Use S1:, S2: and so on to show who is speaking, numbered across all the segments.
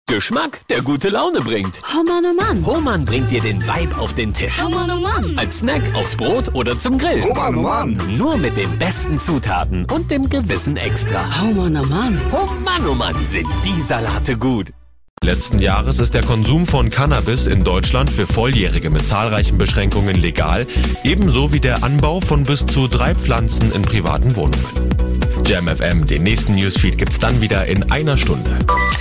S1: Geschmack, der gute Laune bringt.
S2: Oh Mann, oh Mann.
S1: Hohmann bringt dir den Vibe auf den Tisch.
S2: Oh Mann, oh Mann.
S1: Als Snack, aufs Brot oder zum Grill.
S3: Oh Mann, oh Mann.
S1: Nur mit den besten Zutaten und dem gewissen Extra.
S2: Oh Mann, oh Mann.
S1: Oh Mann, sind die Salate gut.
S4: Letzten Jahres ist der Konsum von Cannabis in Deutschland für Volljährige mit zahlreichen Beschränkungen legal, ebenso wie der Anbau von bis zu 3 Pflanzen in privaten Wohnungen. Jam FM, den nächsten Newsfeed gibt's dann wieder in einer Stunde.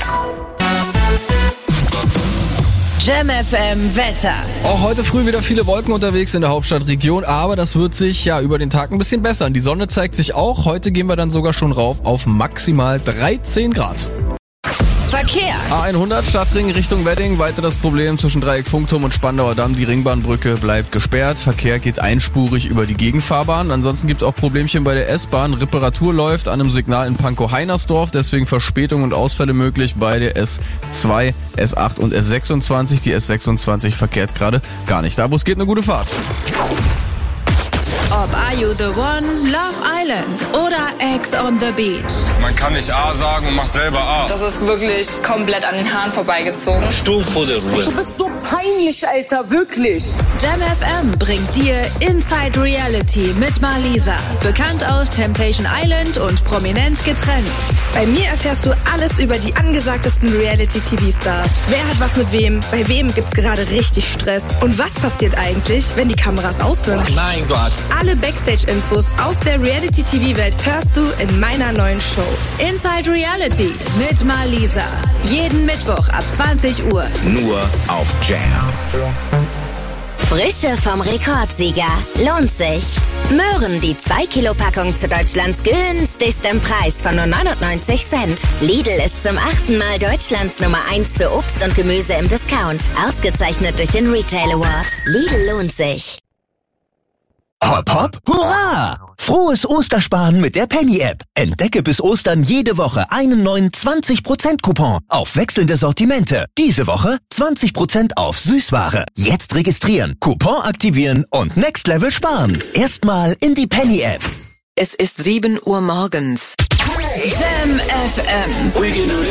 S5: Jam FM Wetter.
S6: Auch heute früh wieder viele Wolken unterwegs in der Hauptstadtregion, aber das wird sich ja über den Tag ein bisschen bessern. Die Sonne zeigt sich auch. Heute gehen wir dann sogar schon rauf auf maximal 13 Grad.
S5: Verkehr.
S6: A100 Stadtring Richtung Wedding. Weiter das Problem zwischen Dreieck Funkturm und Spandauer Damm. Die Ringbahnbrücke bleibt gesperrt. Verkehr geht einspurig über die Gegenfahrbahn. Ansonsten gibt's auch Problemchen bei der S-Bahn. Reparatur läuft an einem Signal in Pankow-Heinersdorf. Deswegen Verspätungen und Ausfälle möglich bei der S2, S8 und S26. Die S26 verkehrt gerade gar nicht. Da wo es geht, eine gute Fahrt.
S5: Ob Are You The One, Love Island oder Ex on the Beach.
S3: Man kann nicht A sagen und macht selber A.
S7: Das ist wirklich komplett an den Haaren vorbeigezogen.
S8: Sturm vor der Ruhe.
S9: Du bist so peinlich, Alter, wirklich.
S5: Jam FM bringt dir Inside Reality mit Marlisa. Bekannt aus Temptation Island und prominent getrennt.
S10: Bei mir erfährst du alles über die angesagtesten Reality-TV-Stars. Wer hat was mit wem? Bei wem gibt's gerade richtig Stress? Und was passiert eigentlich, wenn die Kameras aus sind?
S8: Mein Gott.
S10: Alle Backstage-Infos aus der Reality-TV-Welt hörst du in meiner neuen Show.
S5: Inside Reality mit Marlisa. Jeden Mittwoch ab 20 Uhr.
S8: Nur auf Jam.
S11: Frische vom Rekordsieger. Lohnt sich. Möhren, die 2-Kilo-Packung zu Deutschlands günstigstem Preis von nur 99 Cent. Lidl ist zum 8. Mal Deutschlands Nummer 1 für Obst und Gemüse im Discount. Ausgezeichnet durch den Retail Award. Lidl lohnt sich.
S12: Hopp, hopp, hurra! Frohes Ostersparen mit der Penny-App. Entdecke bis Ostern jede Woche einen neuen 20%-Coupon auf wechselnde Sortimente. Diese Woche 20% auf Süßware. Jetzt registrieren, Coupon aktivieren und Next Level sparen. Erstmal in die Penny-App.
S13: Es ist 7 Uhr morgens.
S5: Jam FM.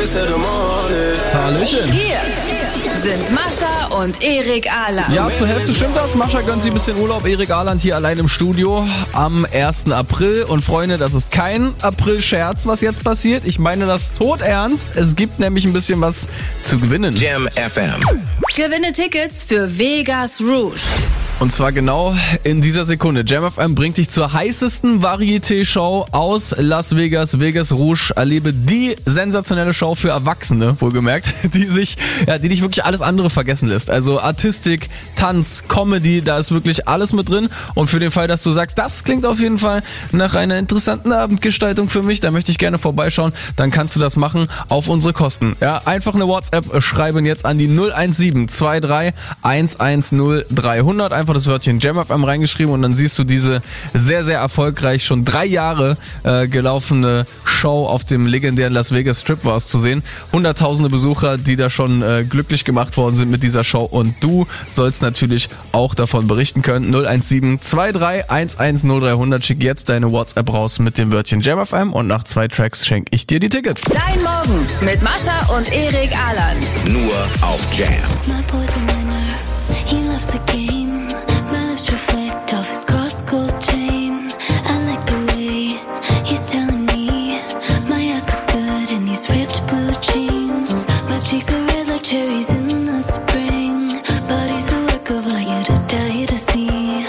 S6: Hallöchen.
S5: Hier sind Mascha und Erik Ahland.
S6: Ja, zur Hälfte stimmt das. Mascha gönnt sich ein bisschen Urlaub. Erik Ahland hier allein im Studio am 1. April. Und Freunde, das ist kein April-Scherz, was jetzt passiert. Ich meine das todernst. Es gibt nämlich ein bisschen was zu gewinnen.
S8: Jam FM.
S5: Gewinne Tickets für Vegas Rouge.
S6: Und zwar genau in dieser Sekunde. Jam FM bringt dich zur heißesten Varieté-Show aus Las Vegas, Vegas Rouge. Erlebe die sensationelle Show für Erwachsene, wohlgemerkt, die dich wirklich alles andere vergessen lässt. Also Artistik, Tanz, Comedy, da ist wirklich alles mit drin. Und für den Fall, dass du sagst, das klingt auf jeden Fall nach einer interessanten Abendgestaltung für mich, da möchte ich gerne vorbeischauen, dann kannst du das machen auf unsere Kosten. Ja, einfach eine WhatsApp schreiben jetzt an die 017 23 110 300. Einfach das Wörtchen Jam FM reingeschrieben und dann siehst du diese sehr, sehr erfolgreich schon 3 Jahre gelaufene Show auf dem legendären Las Vegas Strip war es zu sehen. Hunderttausende Besucher, die da schon glücklich gemacht worden sind mit dieser Show und du sollst natürlich auch davon berichten können. 017 23 110 300. Schick jetzt deine WhatsApp raus mit dem Wörtchen Jam FM und nach 2 Tracks schenke ich dir die Tickets.
S5: Dein Morgen mit Mascha und Erik Ahland.
S8: Nur auf Jam.
S14: My boy's a winner, he loves the game. My lips reflect off his cross-gold chain. I like the way he's telling me my ass looks good in these ripped blue jeans. My cheeks are red like cherries in the spring. Body's a work of art, you to die to see.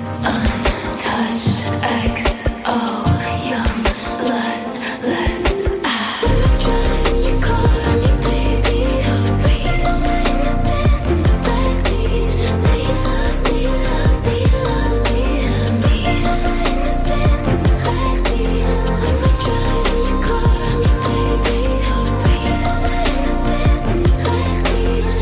S14: Untouched XO, young lust, let's driving your car, I'm your baby. So sweet, my innocence in the backseat. Say you love me. My innocence in the backseat. I'm driving your car, I'm your baby. So sweet, my innocence in the backseat.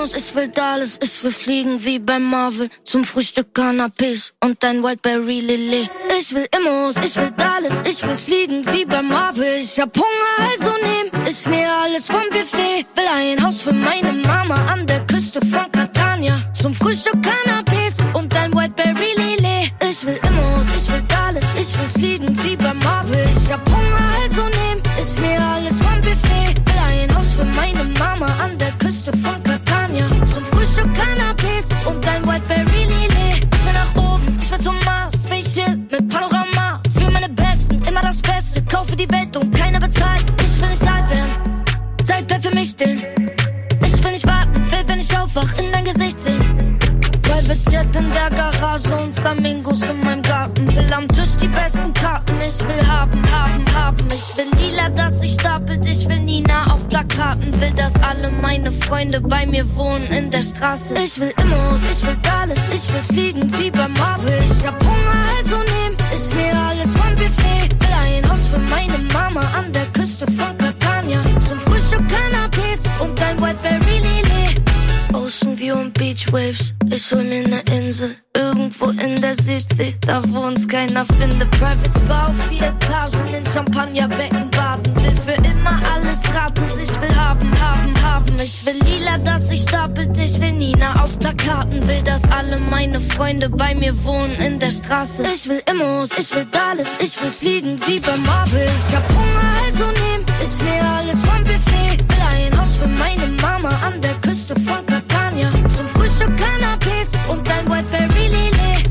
S15: Immos, ich will Dallas, ich will fliegen wie bei Marvel. Zum Frühstück Cannabis und ein Wildberry Lillet. Ich will Immos, ich will Dallas, ich will fliegen wie bei Marvel. Ich hab Hunger, also nehm ich mir alles vom Buffet. Will ein Haus für meine Mama an der Küste von Catania. Zum Frühstück Cannabis und ein Wildberry Lillet. Ich will Immos, ich will Dallas, ich will fliegen wie bei Marvel. Ich hab Hunger, also nehm ich mir alles vom Buffet. Will ein Haus für meine Mama an der Küste von Catania. Zum Frühstück Cannabis und ein Wildberry Lillet. Ich will nach oben, ich will zum Mars. Spaceship mit Panorama. Für meine Besten, immer das Beste. Kaufe die Welt und keiner bezahlt. Ich will nicht alt werden, Zeit bleibt für mich stehen. Ich will nicht warten, will, wenn ich aufwach, in dein Gesicht sehen. Private Jet in der Garage und Flamingos in meinem Garten. Will am Tisch die besten Karten. Ich will haben. Ich will lila, dass sich stapelt. Ich will Nina auf Plakaten. Will, dass alle meine Freunde bei mir wohnen in der Straße. Ich will Immos, ich will Dallas, ich will fliegen wie bei Marvel. Ich hab Hunger, also nehm ich mir alles vom Buffet. Will ein Haus für meine Mama an der Küste von Catania. Zum Frühstück Cannabis und ein Wildberry Lillet. Ocean View und Beach Waves, ich hol mir ne Insel. Irgendwo in der Südsee, da wo uns keiner findet. Private Spa auf 4 Etagen, in Champagnerbecken baden. Will für immer alles gratis, ich will haben. Ich will lila, dass sich stapelt, ich will Nina auf Plakaten. Will, dass alle meine Freunde bei mir wohnen in der Straße. Ich will Immos, ich will Dallas, ich will fliegen wie bei Marvel. Ich hab Hunger, also nehm ich mir alles vom Buffet. Will ein Haus für meine Mama an der Küste von Catania. Zum Frühstück Cannabis und ein Wildberry Lillet.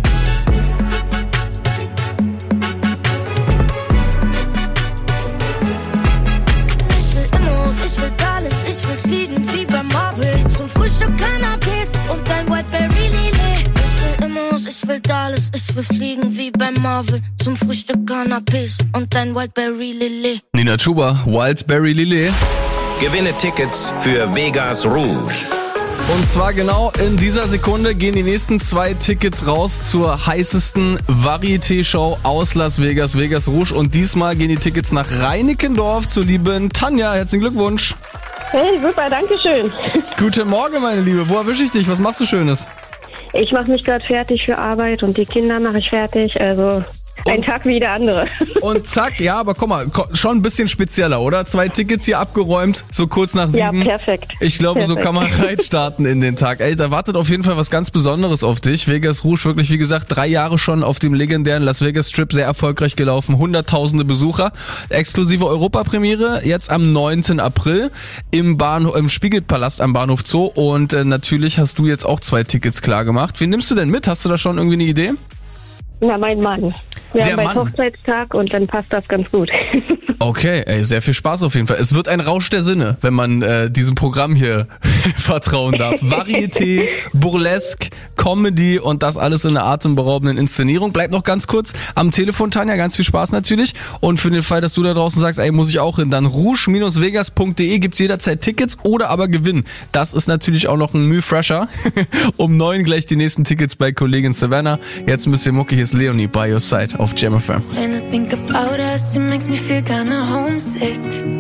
S15: Ich will Immos, ich will Dallas, ich will fliegen wie bei Marvel. Zum Frühstück Cannabis und ein Wildberry Lillet. Ich will Immos, ich will Dallas, ich will fliegen wie bei Marvel. Zum Frühstück Cannabis und ein Wildberry Lillet.
S6: Nina Chuba, Wildberry Lillet.
S8: Gewinne Tickets für Vegas Rouge.
S6: Und zwar genau in dieser Sekunde gehen die nächsten 2 Tickets raus zur heißesten Varieté-Show aus Las Vegas, Vegas Rouge. Und diesmal gehen die Tickets nach Reinickendorf zur lieben Tanja. Herzlichen Glückwunsch.
S16: Hey, super, danke schön.
S6: Guten Morgen, meine Liebe. Wo erwische ich dich? Was machst du Schönes?
S16: Ich mache mich gerade fertig für Arbeit und die Kinder mache ich fertig, also ein Tag wie der andere. Und
S6: zack, ja, aber guck mal, schon ein bisschen spezieller, oder? 2 Tickets hier abgeräumt, so kurz nach 7.
S16: Ja, perfekt.
S6: Ich glaube, so kann man reinstarten in den Tag. Ey, da wartet auf jeden Fall was ganz Besonderes auf dich. Vegas Rouge, wirklich, wie gesagt, 3 Jahre schon auf dem legendären Las Vegas Strip, sehr erfolgreich gelaufen, hunderttausende Besucher. Exklusive Europapremiere, jetzt am 9. April im Spiegelpalast am Bahnhof Zoo. Und natürlich hast du jetzt auch 2 Tickets klar gemacht. Wen nimmst du denn mit? Hast du da schon irgendwie eine Idee?
S16: Na, mein Mann. Wir haben bald Hochzeitstag und dann passt das ganz gut.
S6: Okay, ey, sehr viel Spaß auf jeden Fall. Es wird ein Rausch der Sinne, wenn man diesem Programm hier vertrauen darf. Varieté, Burlesque, Comedy und das alles in einer atemberaubenden Inszenierung. Bleib noch ganz kurz am Telefon, Tanja, ganz viel Spaß natürlich. Und für den Fall, dass du da draußen sagst, ey, muss ich auch hin, dann rouge-vegas.de gibt's jederzeit Tickets oder aber Gewinn. Das ist natürlich auch noch ein Mühe fresher. Um 9 gleich die nächsten Tickets bei Kollegin Savannah. Jetzt ein bisschen Mucki, hier ist Leonie by your side auf Jam FM.
S14: When I think about us, it makes me feel kinda homesick.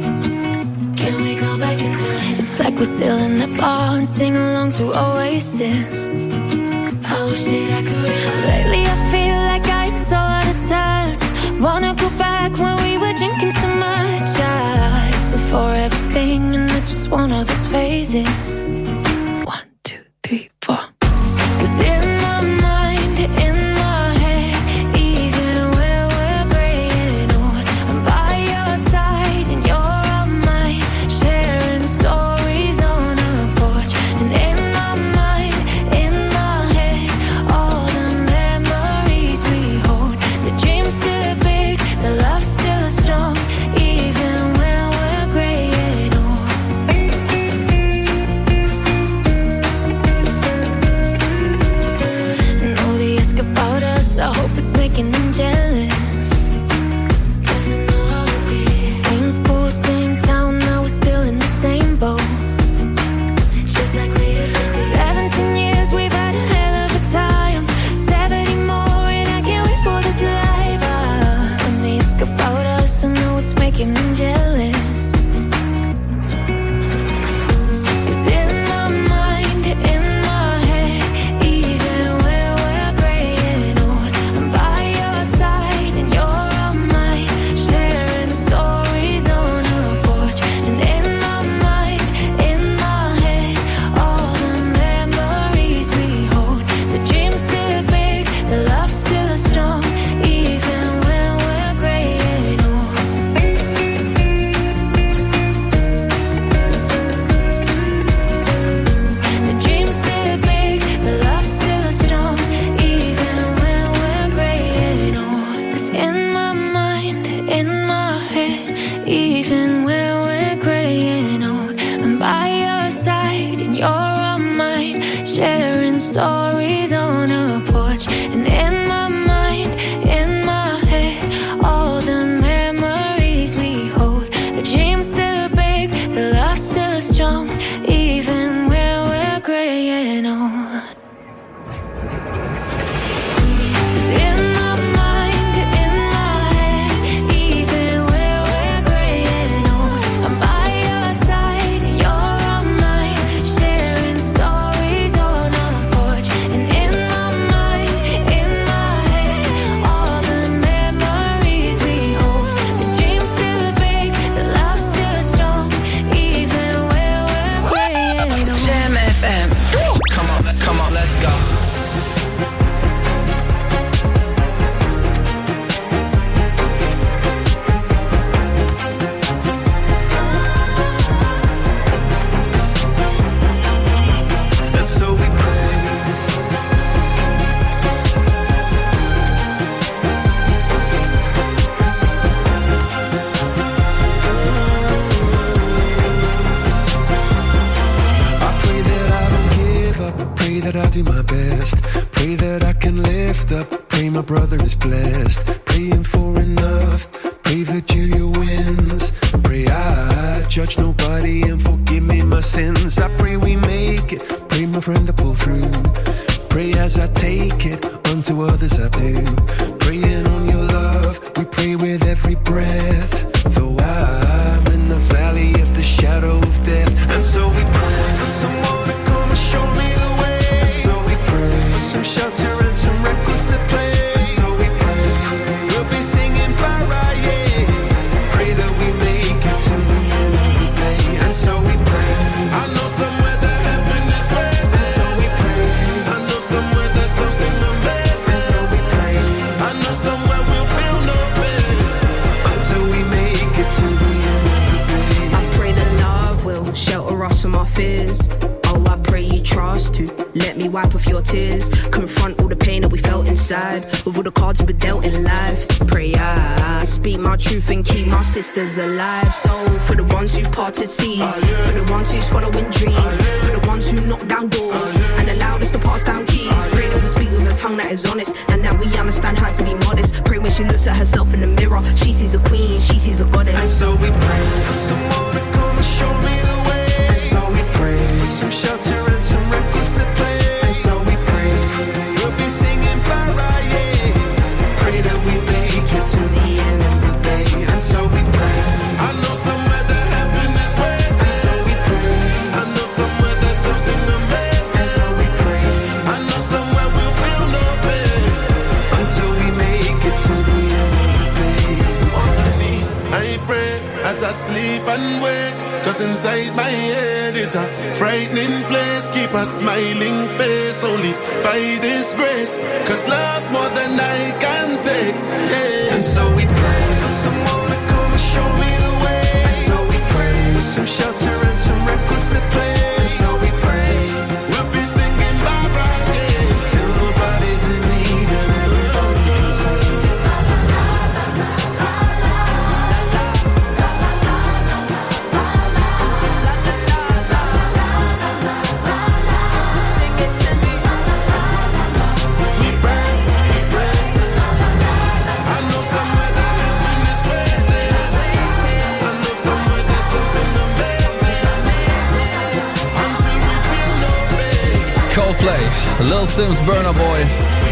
S14: Can we go back in time? It's like we're still in the bar and sing along to Oasis. I wish that I could. Lately I feel like I'm so out of touch. Wanna go back when we were drinking so much. I so for everything and I just want all those phases. 1, 2, 3, 4. 'Cause in my mind, in my head, even when we're graying old, I'm by your side and you're on mine, sharing stories on a porch. And in my mind, in my head, all the memories we hold. The dream's still big, the love's still strong, even when we're graying old.
S17: brother is blessed. Praying for enough. Pray that Julia wins. Pray I judge nobody and forgive me my sins. I pray we make it. Pray my friend to pull through. Pray as I take it, unto others I do. Praying on your love, we pray with every breath. Though I'm in the valley of the shadow of death. And so we pray for someone to come and show me the way. And so we pray for some shelter and some records to play. And so we pray, we'll be singing para, yeah. Pray that we make it to the end of the day. And so we pray, I know somewhere that heaven is waiting. And so we pray, I know somewhere there's something amazing. So we pray, I know somewhere we'll feel no pain until we make it to the end of the day.
S18: I pray that love will shelter us from our fears. Oh, I pray you trust to let me wipe off your tears. Confront all the pain that we felt inside with all the cards we were dealt in life. Pray I speak my truth and keep my sisters alive. So for the ones who parted seas, for the ones who's following dreams, for the ones who knock down doors and allowed us to pass down keys. Pray that we speak with a tongue that is honest and that we understand how to be modest. Pray when she looks at herself in the mirror, she sees a queen, she sees a goddess.
S17: And so we pray for someone to come and show me the way. And so we pray for some shelter and some records to play. And so we pray, we'll be singing para, yeah. Pray that we make it to the end of the day. And so we pray, I know somewhere that heaven is waiting. And so we pray, I know somewhere there's something amazing. And so we pray, I know somewhere we'll feel no pain until we make it to the end of the day. On my knees, I pray as I sleep and wake. Cause inside my head is a frightening place. Keep a smiling face only by this grace. Cause love's more than I can take, yeah. And so we pray for someone to come and show me the way. And so we pray for some shelter and some records to play. And so we pray, we'll be singing bye-bye, yeah. Till nobody's in need and everybody can sing.
S6: Coldplay, Lil Sims, Burna Boy.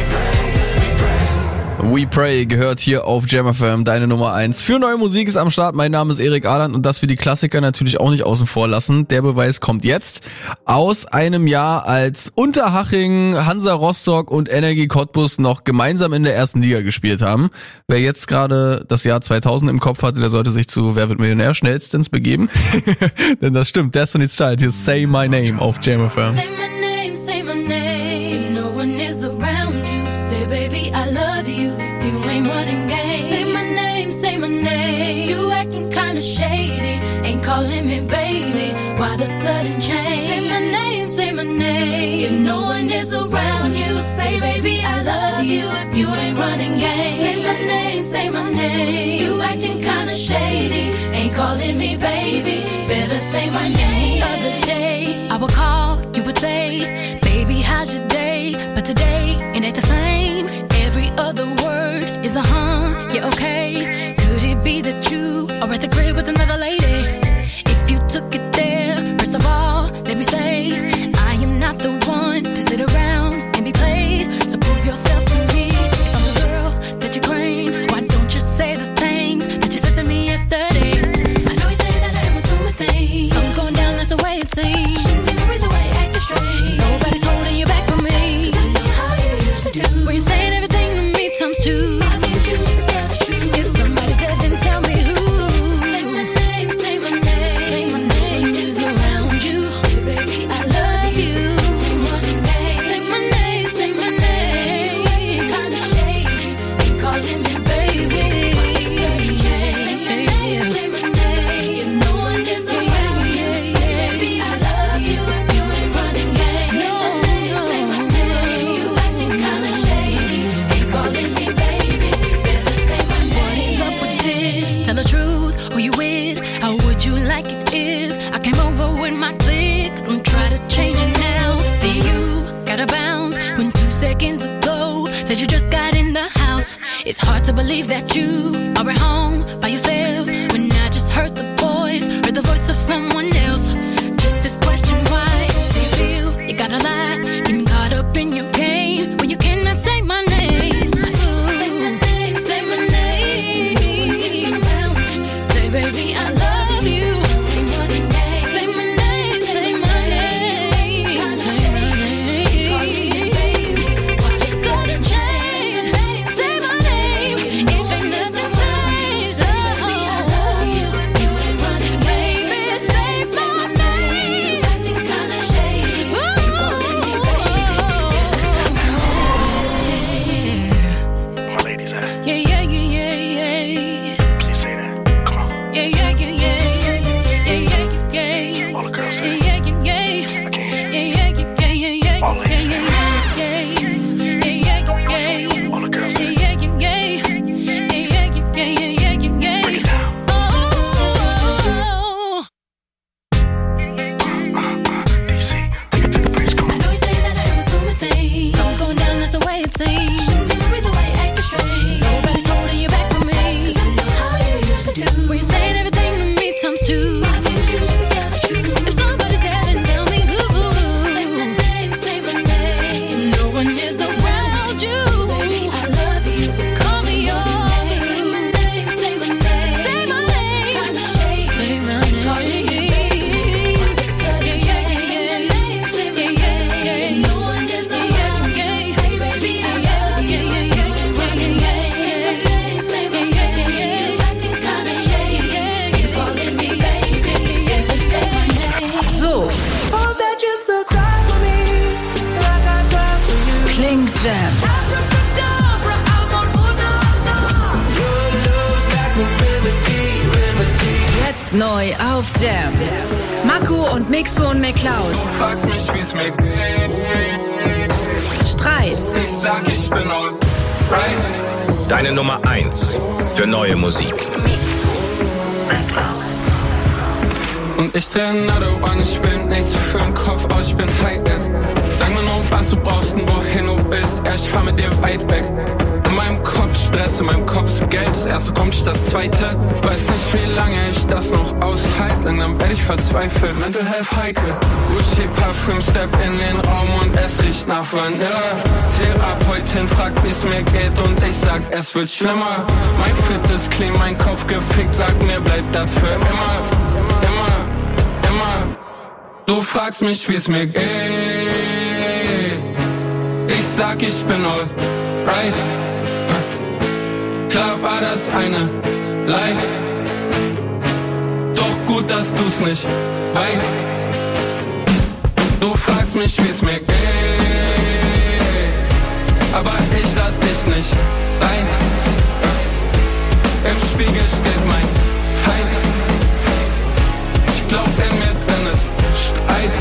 S6: We Pray gehört hier auf Jam FM, deine Nummer 1. Für neue Musik ist am Start. Mein Name ist Erik Ahland und dass wir die Klassiker natürlich auch nicht außen vor lassen. Der Beweis kommt jetzt aus einem Jahr, als Unterhaching, Hansa Rostock und Energie Cottbus noch gemeinsam in der ersten Liga gespielt haben. Wer jetzt gerade das Jahr 2000 im Kopf hatte, der sollte sich zu Wer wird Millionär schnellstens begeben. Denn das stimmt, Destiny's Child, hier ist Say My Name auf Jam FM.
S14: Say my name, no one is around you. Say baby I love you, you ain't running game. Say my name, you acting kinda shady. Ain't calling me baby, why the sudden change? Say my name, if no one is around you. Say baby I love you, if you ain't running game. Say my name, you acting kinda shady. Ain't calling me baby, better say my name. The other day, I would call, you would say, baby how's your day? But today, it ain't the same. Every other word is a yeah, okay. Could it be that you are at the crib with another lady? If you took it there, first of all, let me say, I am not the one to sit around and be played. So prove yourself to me. If I'm the girl that you claim, why don't you say the things that you said to me yesterday? I know you say that I am assuming things. Something's going down, that's the way it seems. Shouldn't be the reason why you're acting strange. Nobody's holding you back from me. 'Cause I know how you usually do. When you're saying everything to me times two. I need you to tell the truth. If somebody's dead, then tell me who. Say my name, say my name. Say my name is around you. Baby, I love you. Say my name, say my name. You acting kinda shady. Ain't calling me baby. Say my name, say my name. If no one is around you, say baby, I love you. If you ain't running game. Say my name, you acting kinda shady. Ain't calling me baby. Better say my name. What is up with this? Tell the truth, who you with? How would you like it if I came over with my clique? Don't try to change it now. Say you gotta bounce when 2 seconds ago said you just got in the house. It's hard to believe that you are at home by yourself when I just heard the voice of someone else. Just this question, why do you feel you gotta lie? Getting caught up in your game when you cannot say my name. Say my name, say my name. Say baby I love you. Say my name, say my name. Sudden change, say my name. If it doesn't change,
S5: Jam. Jetzt neu auf Jam. Mako und Mixo und McCloud.
S19: Fragst mich, wie's mir geht.
S5: Streit.
S19: Ich sag, ich bin alright.
S8: Deine Nummer 1 für neue Musik.
S19: Und ich dreh another one, ich will nichts für den Kopf aus, ich bin high as. Sag mir nur, was du brauchst und wohin du willst, ich fahr mit dir weit weg. In meinem Kopf Stress, in meinem Kopf ist Geld, das erste kommt nicht das zweite. Weiß nicht, wie lange ich das noch aushalte, langsam werd ich verzweifelt. Mental Health heikel, Gucci Parfüm, Step in den Raum und es riecht nach Vanilla. Therapeutin fragt, wie's mir geht und ich sag, es wird schlimmer. Mein Fit ist clean, mein Kopf gefickt, sag mir, bleibt das für immer. Du fragst mich, wie's mir geht. Ich sag, ich bin alright. Klar war das eine Lie. Doch gut, dass du's nicht weißt. Du fragst mich, wie's mir geht. Aber ich lass dich nicht rein. Im Spiegel steht mein Feind. Ich glaub, in mir drin ist Streit.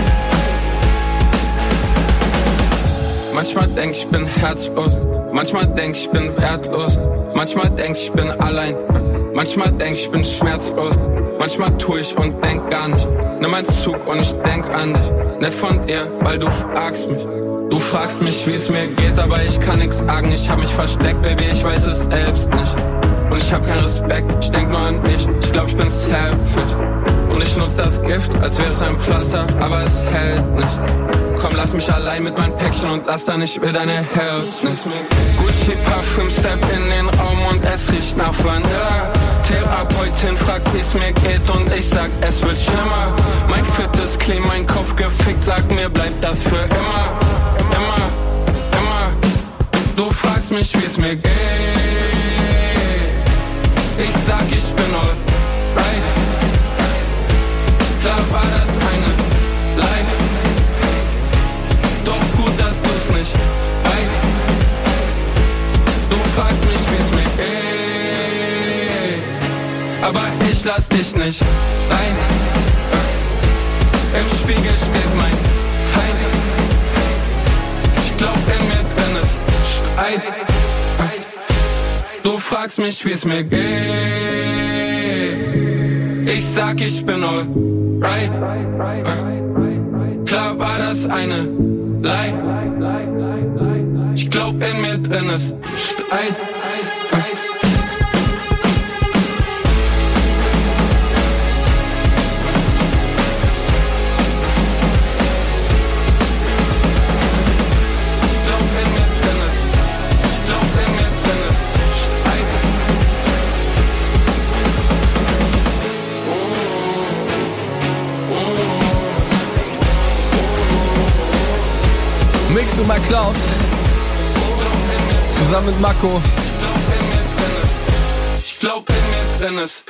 S19: Manchmal denk ich bin herzlos, manchmal denk ich bin wertlos, manchmal denk ich bin allein, manchmal denk ich bin schmerzlos, manchmal tu ich und denk gar nicht. Nimm einen Zug und ich denk an dich, nicht von dir, weil du fragst mich. Du fragst mich, wie es mir geht, aber ich kann nix sagen, ich hab mich versteckt, Baby, ich weiß es selbst nicht. Und ich hab keinen Respekt, ich denk nur an mich, ich glaub ich bin selfish. Und ich nutz das Gift, als wäre es ein Pflaster, aber es hält nicht. Komm, lass mich allein mit meinem Päckchen und lass dann nicht will deine Held nicht. Gucci Parfüm, Step in den Raum und es riecht nach Vanilla. Therapeutin fragt, wie's mir geht und ich sag, es wird schlimmer. Mein Fit ist clean, mein Kopf gefickt, sag mir, bleibt das für immer. Immer, immer. Du fragst mich, wie's mir geht. Ich sag, ich bin alright. Klar war das eine Lie. Doch gut, dass du's nicht weißt. Du fragst mich, wie's mir geht. Aber ich lass dich nicht rein. Im Spiegel steht mein Feind. Ich glaub, in mir drin ist Streit. Du fragst mich, wie's mir geht. Ich sag, ich bin alright. Klar war das eine Lie. Ich glaub, in mir drin ist Streit.
S6: und McCloud. Zusammen mit Mako.
S19: Ich glaub in mir drin ist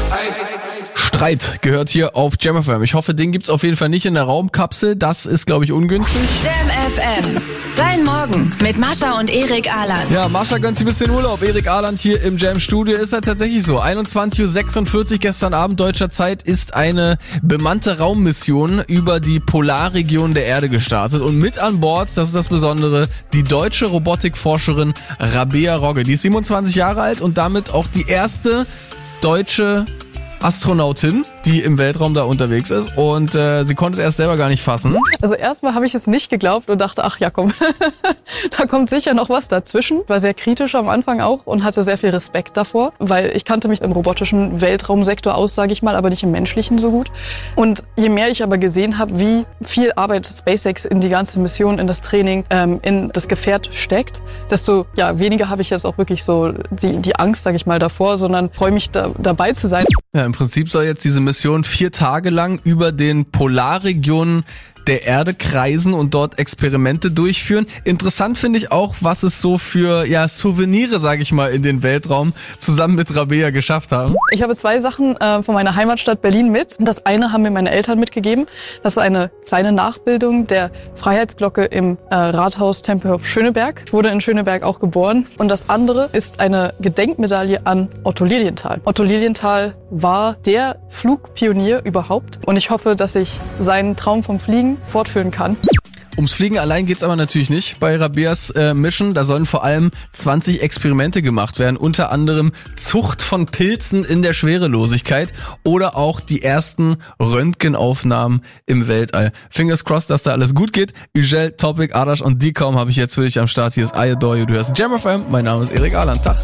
S6: Streit gehört hier auf Jam FM. Ich hoffe, den gibt's auf jeden Fall nicht in der Raumkapsel. Das ist, glaube ich, ungünstig.
S5: Jam FM. Dein Morgen mit Mascha und Erik Ahland.
S6: Ja, Mascha gönnt sich ein bisschen Urlaub. Erik Ahland hier im Jam-Studio. Ist ja tatsächlich so. 21.46 Uhr gestern Abend deutscher Zeit ist eine bemannte Raummission über die Polarregion der Erde gestartet. Und mit an Bord, das ist das Besondere, die deutsche Robotikforscherin Rabea Rogge. Die ist 27 Jahre alt und damit auch die erste deutsche Astronautin, die im Weltraum da unterwegs ist und sie konnte es erst selber gar nicht fassen.
S20: Also erstmal habe ich es nicht geglaubt und dachte, ach ja komm, da kommt sicher noch was dazwischen. War sehr kritisch am Anfang auch und hatte sehr viel Respekt davor, weil ich kannte mich im robotischen Weltraumsektor aus, sage ich mal, aber nicht im menschlichen so gut. Und je mehr ich aber gesehen habe, wie viel Arbeit SpaceX in die ganze Mission, in das Training, in das Gefährt steckt, desto weniger habe ich jetzt auch wirklich so die Angst, sage ich mal, davor, sondern freue mich dabei zu sein.
S6: Ja, im Prinzip soll jetzt diese Mission 4 Tage lang über den Polarregionen der Erde kreisen und dort Experimente durchführen. Interessant finde ich auch, was es so für Souvenire, sage ich mal, in den Weltraum zusammen mit Rabea geschafft haben.
S20: Ich habe 2 Sachen von meiner Heimatstadt Berlin mit. Das eine haben mir meine Eltern mitgegeben. Das ist eine kleine Nachbildung der Freiheitsglocke im Rathaus Tempelhof Schöneberg. Ich wurde in Schöneberg auch geboren. Und das andere ist eine Gedenkmedaille an Otto Lilienthal. Otto Lilienthal war der Flugpionier überhaupt. Und ich hoffe, dass ich seinen Traum vom Fliegen fortführen kann.
S6: Ums Fliegen allein geht's aber natürlich nicht bei Rabeas Mission. Da sollen vor allem 20 Experimente gemacht werden. Unter anderem Zucht von Pilzen in der Schwerelosigkeit oder auch die ersten Röntgenaufnahmen im Weltall. Fingers crossed, dass da alles gut geht. Ugel, Topic, Arash und Dicom habe ich jetzt für dich am Start. Hier ist I Adore You. Du hörst Jam FM. Mein Name ist Erik Ahland. Tag.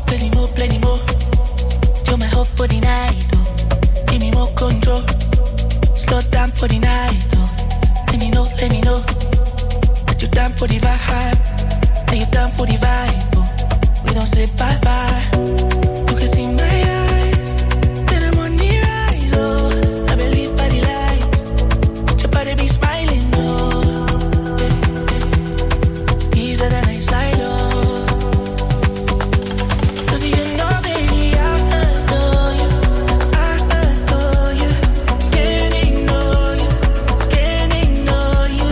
S17: Let me know that you're down for the vibe. That you're down for the vibe. Oh, we don't say bye bye. You can see my eyes, then I'm on the rise. Oh, I believe by the light. Your body be smiling. Oh, easier than I side. Oh, 'cause you know, baby, I adore you. I adore you. Can't ignore you. Can't ignore you.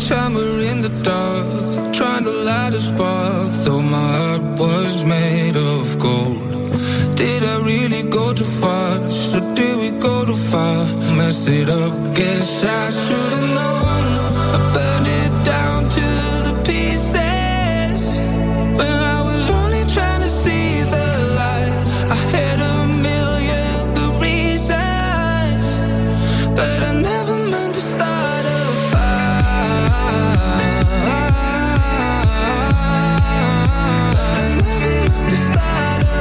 S17: time we're in the dark, trying to light a spark, though my heart was made of gold. Did I really go too fast, or did we go too far? Messed it up, guess I should've known. I burned it down to the pieces when I was only trying to see the light. I had a million good reasons, but I never meant to start a fire. I never meant to start a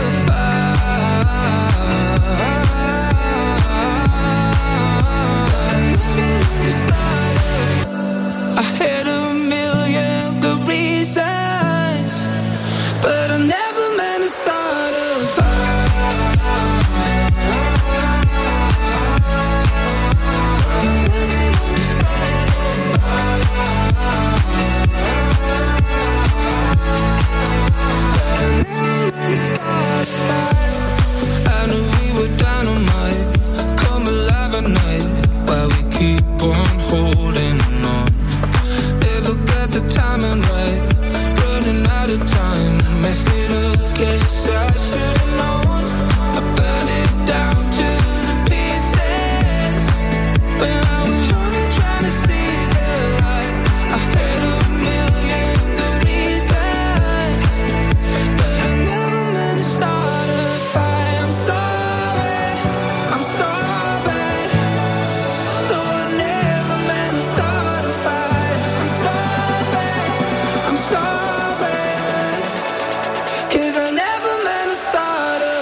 S17: I had a million good reasons, but I never meant to start a I knew we were dynamite, come alive at night, while we keep on holding on. Never got the timing right, running out of time, mess it up, guess I should've known. I burned it down to the pieces when I was only trying to see the light. I had a million good reasons, but I never meant to start a fight. I'm sorry, I'm sorry. No, I never meant to start a fight. I'm sorry, 'cause I never meant to start a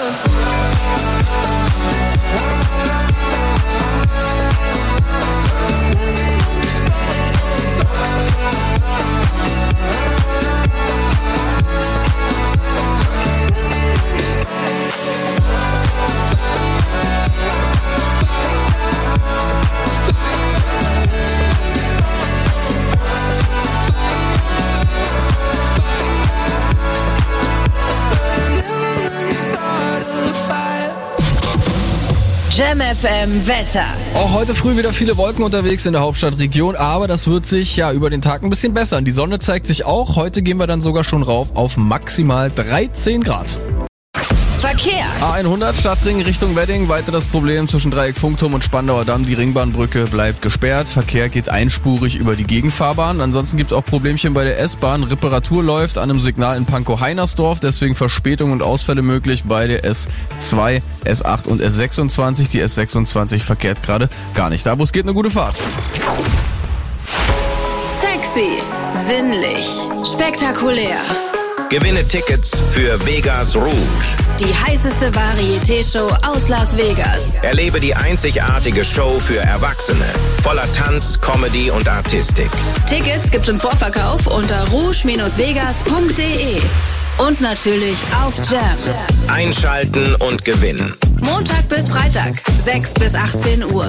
S5: Jam FM Wetter.
S6: Auch heute früh wieder viele Wolken unterwegs in der Hauptstadtregion, aber das wird sich ja über den Tag ein bisschen bessern. Die Sonne zeigt sich auch. Heute gehen wir dann sogar schon rauf auf maximal 13 Grad.
S5: Verkehr.
S6: A100 Stadtring Richtung Wedding. Weiter das Problem zwischen Dreieck Funkturm und Spandauer Damm. Die Ringbahnbrücke bleibt gesperrt. Verkehr geht einspurig über die Gegenfahrbahn. Ansonsten gibt's auch Problemchen bei der S-Bahn. Reparatur läuft an einem Signal in Pankow-Heinersdorf. Deswegen Verspätungen und Ausfälle möglich bei der S2, S8 und S26. Die S26 verkehrt gerade gar nicht. Da, wo es geht, eine gute Fahrt.
S5: Sexy, sinnlich, spektakulär.
S8: Gewinne Tickets für Vegas Rouge.
S5: Die heißeste Varieté-Show aus Las Vegas.
S8: Erlebe die einzigartige Show für Erwachsene. Voller Tanz, Comedy und Artistik.
S5: Tickets gibt's im Vorverkauf unter rouge-vegas.de. Und natürlich auf Jam.
S8: Einschalten und gewinnen.
S5: Montag bis Freitag, 6 bis 18 Uhr.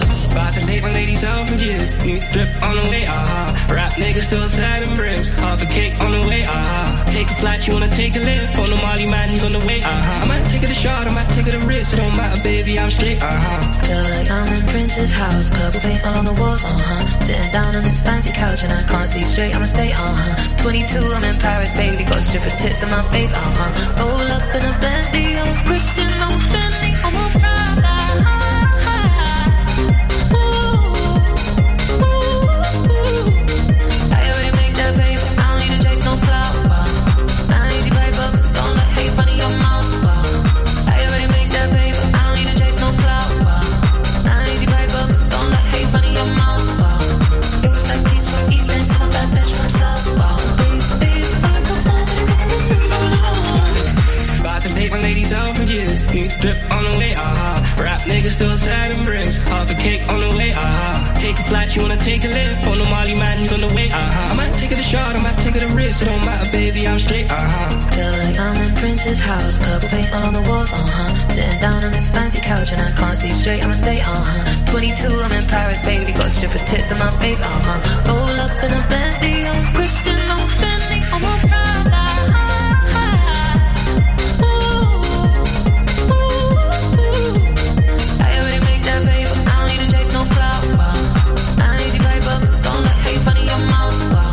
S14: Feel like I'm in Prince's house, purple paint all on the walls, Sitting down on this fancy couch and I can't see straight, I'ma stay, 22, I'm in Paris, baby, got strippers' tits in my face, Roll up in a Bentley, I'm a Christian, I'm a Fendi, I'm a Prada. I already make that paper, I don't need to chase no clout. I easy paper, don't let hate run in your mouth. I already make that paper, I don't need to chase no clout. I easy paper, don't let hate run in your mouth. It was like peace from East End, I'm a bad bitch from South.
S17: About to take my ladies out for years. New drip on the way, Rap niggas still sad and bricks. Half a cake on the way, Take a flight, you wanna take a lift. On the Molly man, he's on the way, I might take it a shot, I might take it a risk. It don't matter, baby, I'm straight,
S14: Feel like I'm in Prince's house, purple paint all on the walls, Sitting down on this fancy couch and I can't see straight, I'ma stay, 22, I'm in Paris, baby, got strippers' tits in my face, Roll up in a Bentley, I'm a Christian, I'm a Fendi, I'm a Prada. Paper, I don't need to chase no clout. I easy paper, don't let hate run in your mouth.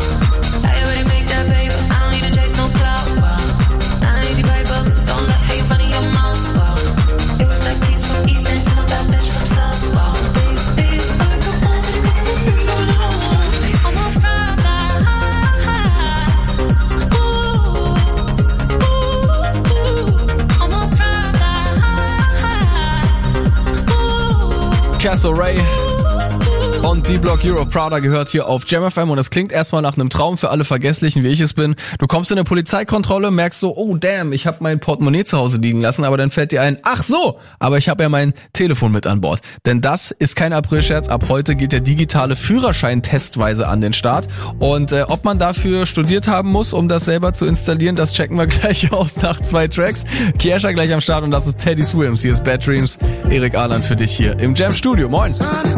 S6: Issa Rae und D-Block Euro Prada gehört hier auf Jam FM und das klingt erstmal nach einem Traum für alle Vergesslichen, wie ich es bin. Du kommst in eine Polizeikontrolle, merkst so, oh damn, ich habe mein Portemonnaie zu Hause liegen lassen, aber dann fällt dir ein, ach so, aber ich habe ja mein Telefon mit an Bord. Denn das ist kein Aprilscherz, ab heute geht der digitale Führerschein testweise an den Start und ob man dafür studiert haben muss, um das selber zu installieren, das checken wir gleich aus nach 2 Tracks. Kiesha gleich am Start und das ist Teddy Swims, hier ist Bad Dreams, Erik Ahland für dich hier im Jam Studio. Moin!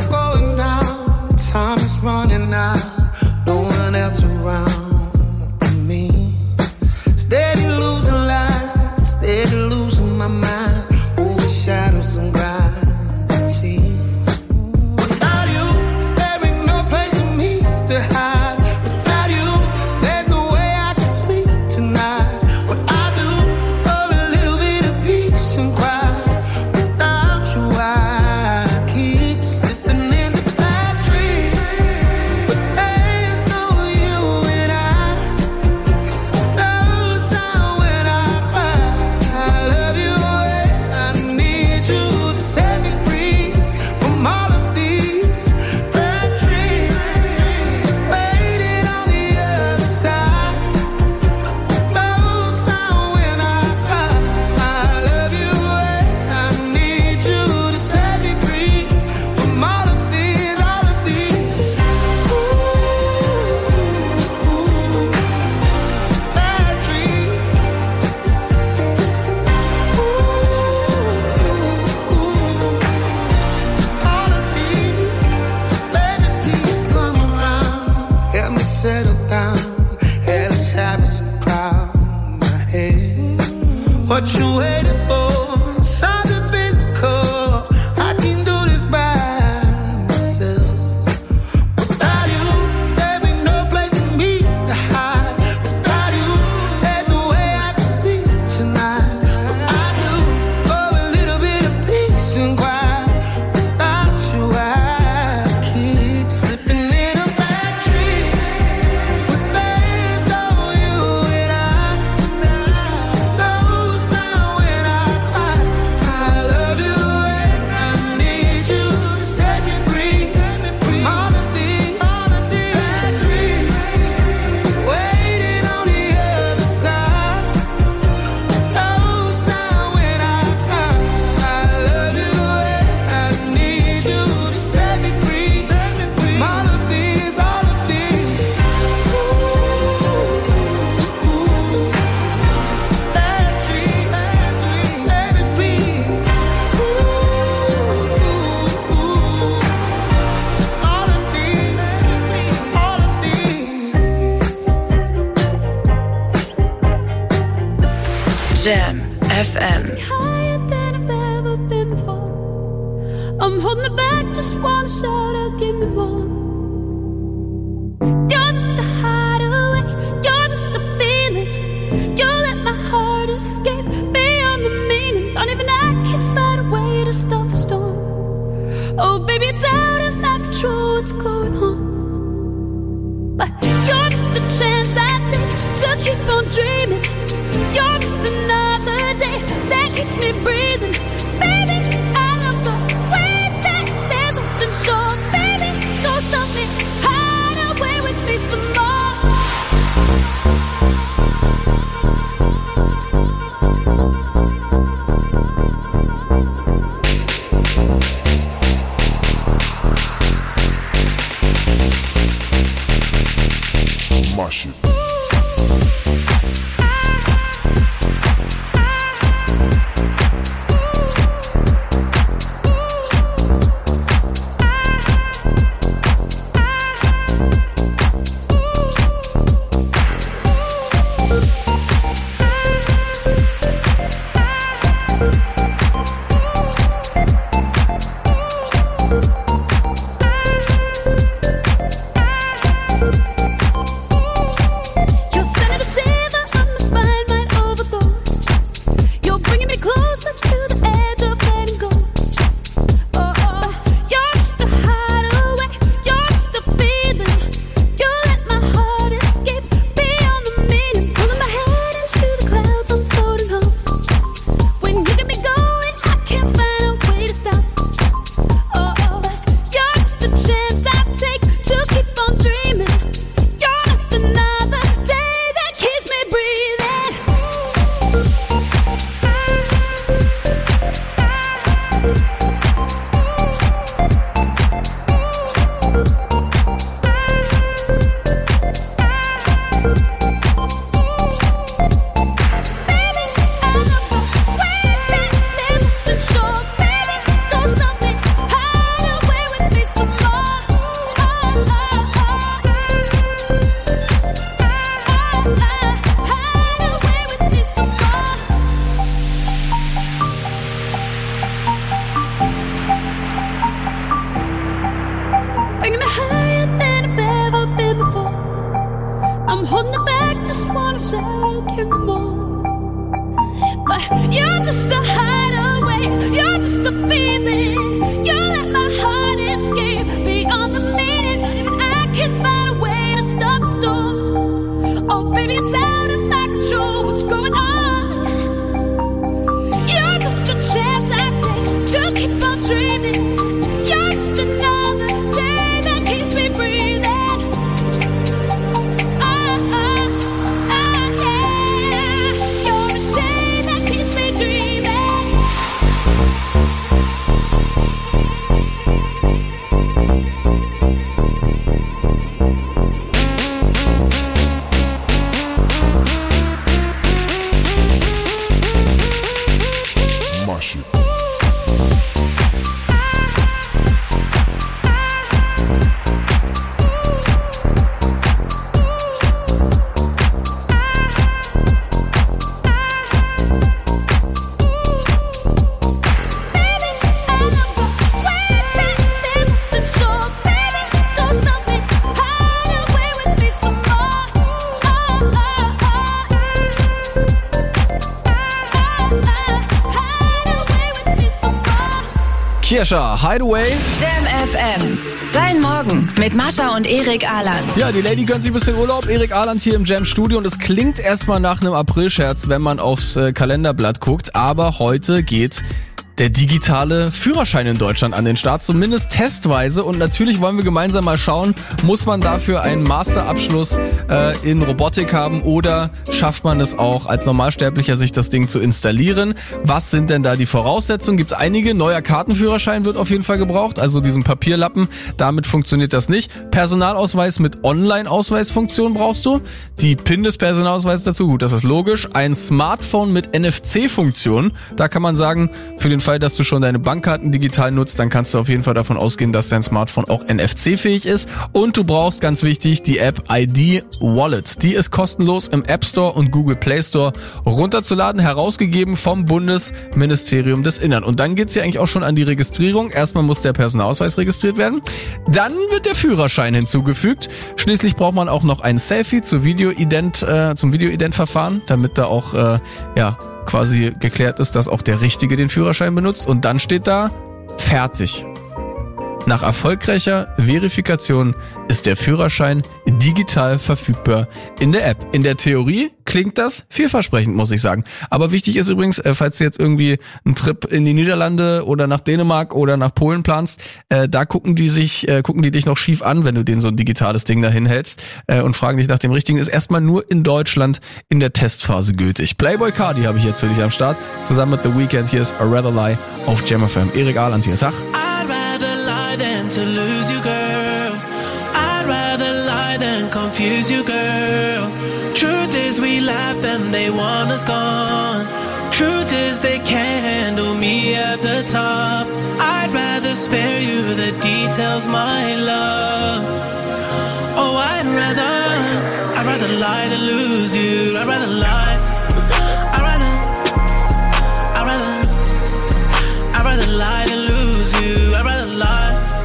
S17: Time is running out, no one else around me. Steady losing light, steady losing my mind, over shadows and gravity. Without you, there ain't no place for me to hide. Without you, there's no way I can sleep tonight. What I do, oh, a little bit of peace and quiet. Without you, I keep slipping in the bad dreams. There's no you and I. Knows how when I cry, I love you and I need you to set me free from all of these bad dreams. Waiting on the other side. Knows how when I cry, I love you and I need you to set me free from all of these, all of these. Bad dreams. All of these. Baby, please come around. Help me settle down. Hey, let's have some cloud in my head. What you waiting for? Something physical. I can do this by myself. Without you, there ain't no place for me to hide. Without you, there's no way I can sleep tonight. What I do, oh, a little bit of peace and quiet. Without you, I keep slipping in a bad dream. There's no you and I. No sound when I cry. I love you and I need you to set me free from all of these bad dreams. Waiting on the other side. No sound when I cry. I love you and I need you to set me free from all of these, all of these. Bad dreams, baby, please. All of these, all of these.
S5: Jam FM.
S14: Higher than I've ever been before. I'm holding it back, just wanna shout out, give me more. You're just a hideaway, you're just a feeling. You let my heart escape beyond the meaning. Don't even I can find a way to stop the storm. Oh, baby, it's out of my control, what's going on? But you're just a chance I take to keep on dreaming. You're just another day that keeps me breathing. Baby, I love the way that there's something sure. Baby, go stop me, hide away with me some more.
S3: My shit.
S14: You're sending a shit take it more. But you're just a hideaway, you're just a feeling. You let my heart escape beyond the meaning. Not even I can find a way to stop the storm. Oh baby, it's out of my control, what's going on? You're just a chance I take to keep on dreaming. You're just another day that keeps me breathing.
S6: Kirscher, Hideaway.
S5: Jam FM. Dein Morgen mit Mascha und Erik Ahland.
S6: Ja, die Lady gönnt sich ein bisschen Urlaub. Erik Ahland hier im Jam-Studio und es klingt erstmal nach einem Aprilscherz, wenn man aufs Kalenderblatt guckt. Aber heute geht der digitale Führerschein in Deutschland an den Start, zumindest testweise. Und natürlich wollen wir gemeinsam mal schauen, muss man dafür einen Masterabschluss in Robotik haben oder schafft man es auch als Normalsterblicher, sich das Ding zu installieren? Was sind denn da die Voraussetzungen? Gibt es einige. Neuer Kartenführerschein wird auf jeden Fall gebraucht, also diesen Papierlappen. Damit funktioniert das nicht. Personalausweis mit Online-Ausweisfunktion brauchst du. Die PIN des Personalausweises dazu, gut, das ist logisch. Ein Smartphone mit NFC-Funktion. Da kann man sagen, für den Fall, dass du schon deine Bankkarten digital nutzt, dann kannst du auf jeden Fall davon ausgehen, dass dein Smartphone auch NFC-fähig ist. Und du brauchst, ganz wichtig, die App ID Wallet. Die ist kostenlos im App Store und Google Play Store runterzuladen, herausgegeben vom Bundesministerium des Innern. Und dann geht's ja eigentlich auch schon an die Registrierung. Erstmal muss der Personalausweis registriert werden. Dann wird der Führerschein hinzugefügt. Schließlich braucht man auch noch ein Selfie zum Video-Ident-Verfahren, damit da auch quasi geklärt ist, dass auch der Richtige den Führerschein benutzt. Und dann steht da, fertig. Nach erfolgreicher Verifikation ist der Führerschein digital verfügbar in der App. In der Theorie klingt das vielversprechend, muss ich sagen. Aber wichtig ist übrigens, falls du jetzt irgendwie einen Trip in die Niederlande oder nach Dänemark oder nach Polen planst, da gucken die dich noch schief an, wenn du denen so ein digitales Ding dahin hältst und fragen dich nach dem Richtigen. Ist erstmal nur in Deutschland in der Testphase gültig. Playboy Cardi habe ich jetzt für dich am Start. Zusammen mit The Weeknd. Hier ist I'd Rather Lie auf Jam FM. Erik Ahland hier. Tag.
S17: Than to lose you, girl. I'd rather lie than confuse you, girl. Truth is we laugh and they want us gone. Truth is they can't handle me at the top. I'd rather spare you the details, my love. Oh, I'd rather lie than lose you. I'd rather lie. I'd rather lie than lose you. I'd rather lie.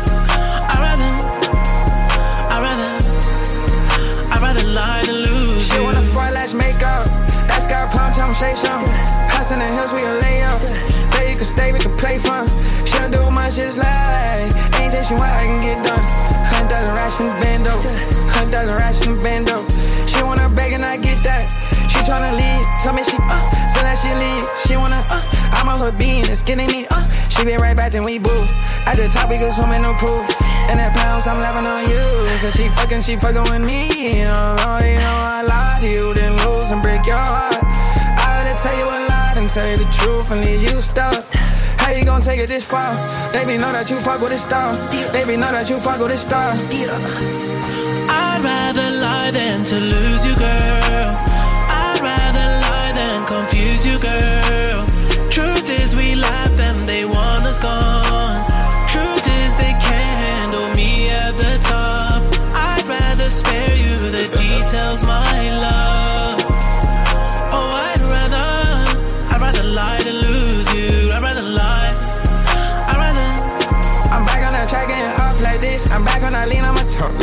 S21: She wanna fry lash makeup. That's got palm time shake some. House in the hills we can lay up. Baby, you can stay, we can play fun. She don't do much, just like anything she want, I can get done. 100,000 racks in the bando. 100,000 racks in the bando. She wanna beg and I get that. She tryna leave, tell me she so that she leave. She wanna I'm on her bean, it's getting me She be right back and we boo. At the top we go swimming no pool. And that pounds I'm laughing on you. So she fucking with me. You know I lie to you, then lose and break your heart. I had to tell you a lie and tell you the truth and leave you stuck. How you gonna take it this far? Baby, know that you fuck with a star. Baby, know that you fuck with a star.
S17: I'd rather lie than to lose you, girl. I'd rather lie than confuse you, girl. Truth is we laugh and they want us gone. Truth is they can't handle me at the top. I'd rather spare you the details, my love. Oh, I'd rather lie than lose you. I'd rather lie.
S21: I'm back on that track getting off like this. I'm back on that lean, I'ma talk like this.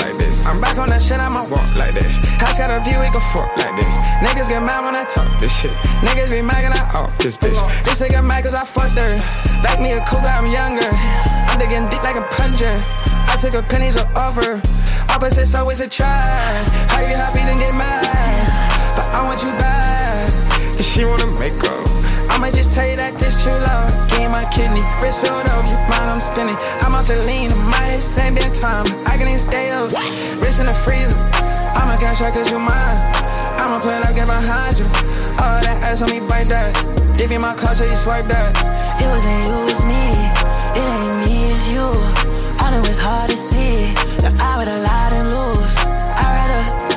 S21: I'm back on that shit, I'ma walk like this. House got a view, we can fuck like this. Niggas get mad when I talk this shit. Niggas be mad and I off this bitch. This nigga mad cause I fucked her. Back me a cougar, I'm younger. I'm digging deep like a plunger. I took a pennies of offer. Opposites always a try. How you happy then get mad? But I want you back. And she wanna make up. I'ma just tell you that this true love. Gain my kidney, wrist filled up, you mind I'm spinning. I'm out to lean in my head, same damn time. I can even stay up, wrist in the freezer. I'ma cash out cause you mine. I'ma play like get behind you. All that ass on me, bite that. Give you my card so you swipe that.
S15: It wasn't you, it's me. It ain't me, it's you. I know it's hard to see that I would have lied and lose. I'd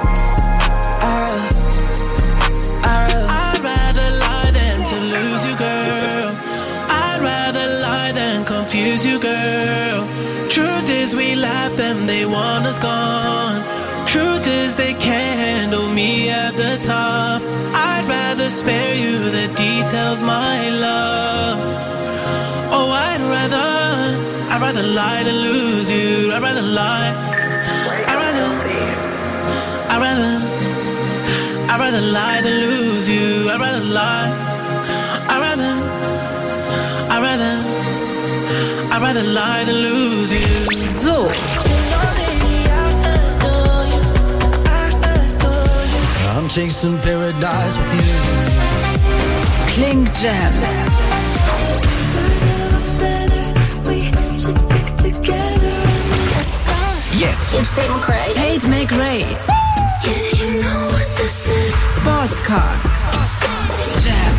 S2: rather lie than to lose you, girl. I'd rather lie than confuse you, girl. Truth is we laugh them, they want us gone. Truth is they can't handle me at the top. I'd rather spare you the details, my love. Oh, I'd rather lie than lose you. I'd rather lie. I'd rather lie than lose you. I'd rather lie. I'd rather lie than lose you.
S5: So.
S2: I'm chasing paradise with you.
S5: Klingt Jam.
S12: Jetzt.
S5: Tate McRae. Sportscar. Jam.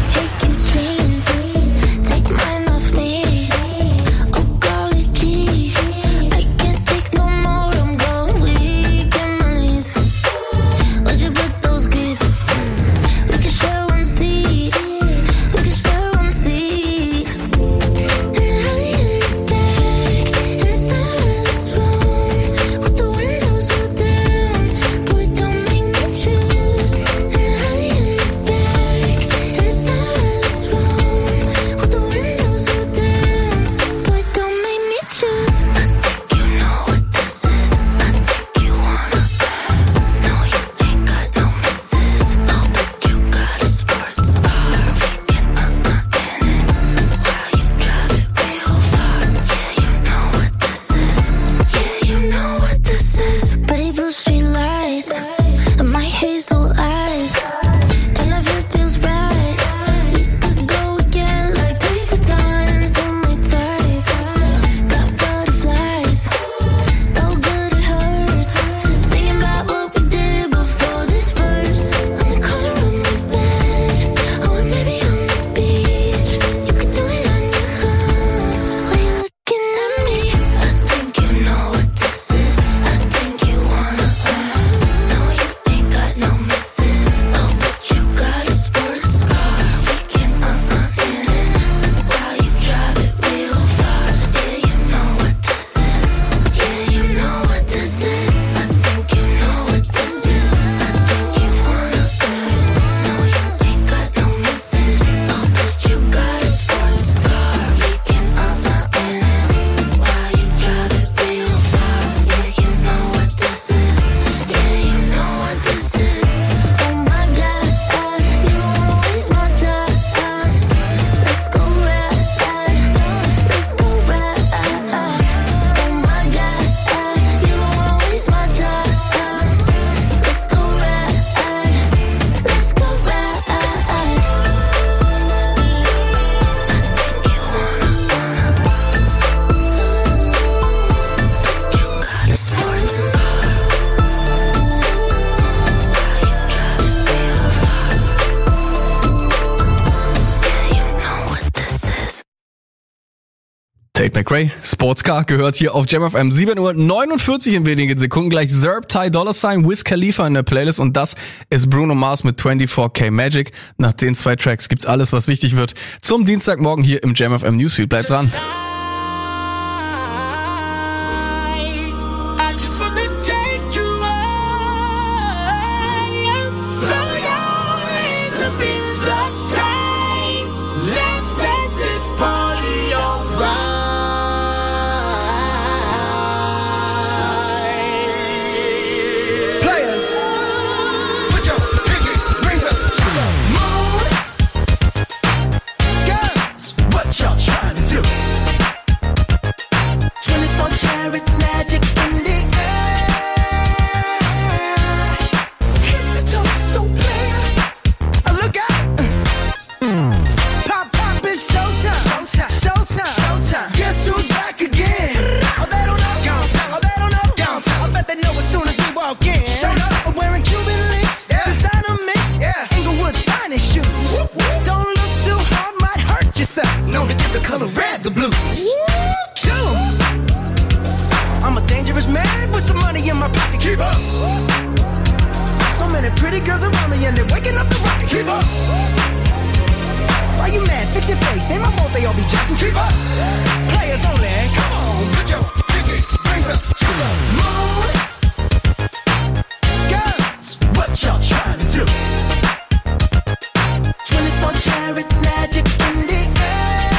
S6: Tate McRae, Sportscar, gehört hier auf Jam FM. 7:49 in wenigen Sekunden. Gleich Zerb, Ty Dolla $ign, Wiz Khalifa in der Playlist. Und das ist Bruno Mars mit 24K Magic. Nach den 2 Tracks gibt's alles, was wichtig wird zum Dienstagmorgen hier im Jam FM Newsfeed. Bleibt dran.
S21: with some money in my pocket. Keep up. So many pretty girls around me and they're waking up the rocket. Keep up. Why you mad? Fix your face. Ain't my fault they all be jacking. Keep up. Players only. Come on, put your pinky rings up to the moon. Girls, what y'all trying to do? 24 karat magic in the air.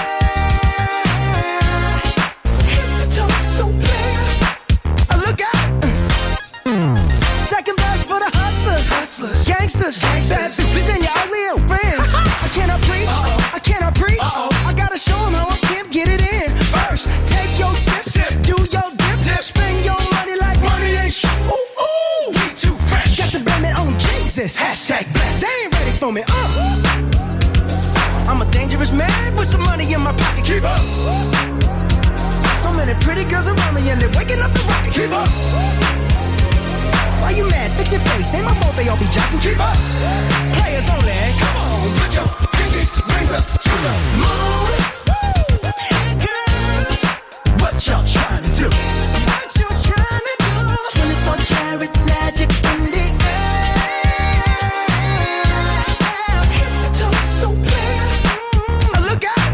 S21: Head to toe, so clear. Look out. Second verse for the hustlers, gangsters, bad bitches and your ugly friends. I cannot preach, I cannot preach. I gotta show them how I can get it in. First, take your sip, do your dip, spend your money like money ain't shit. Ooh, ooh, we too fresh. Got to blame it on Jesus. Hashtag blessed. They ain't ready for me. I'm a dangerous man with some money in my pocket. Keep up. So many pretty girls around me and they're waking up the rocket. Keep up. Why you mad? Fix your face. Ain't my fault they all be jacking. Keep up. Players only. Come on, put your pinky rings up to the moon. Girls, what y'all trying to do? What you trying to do? 24 karat magic in the air. Head to toe, so clear. Look out.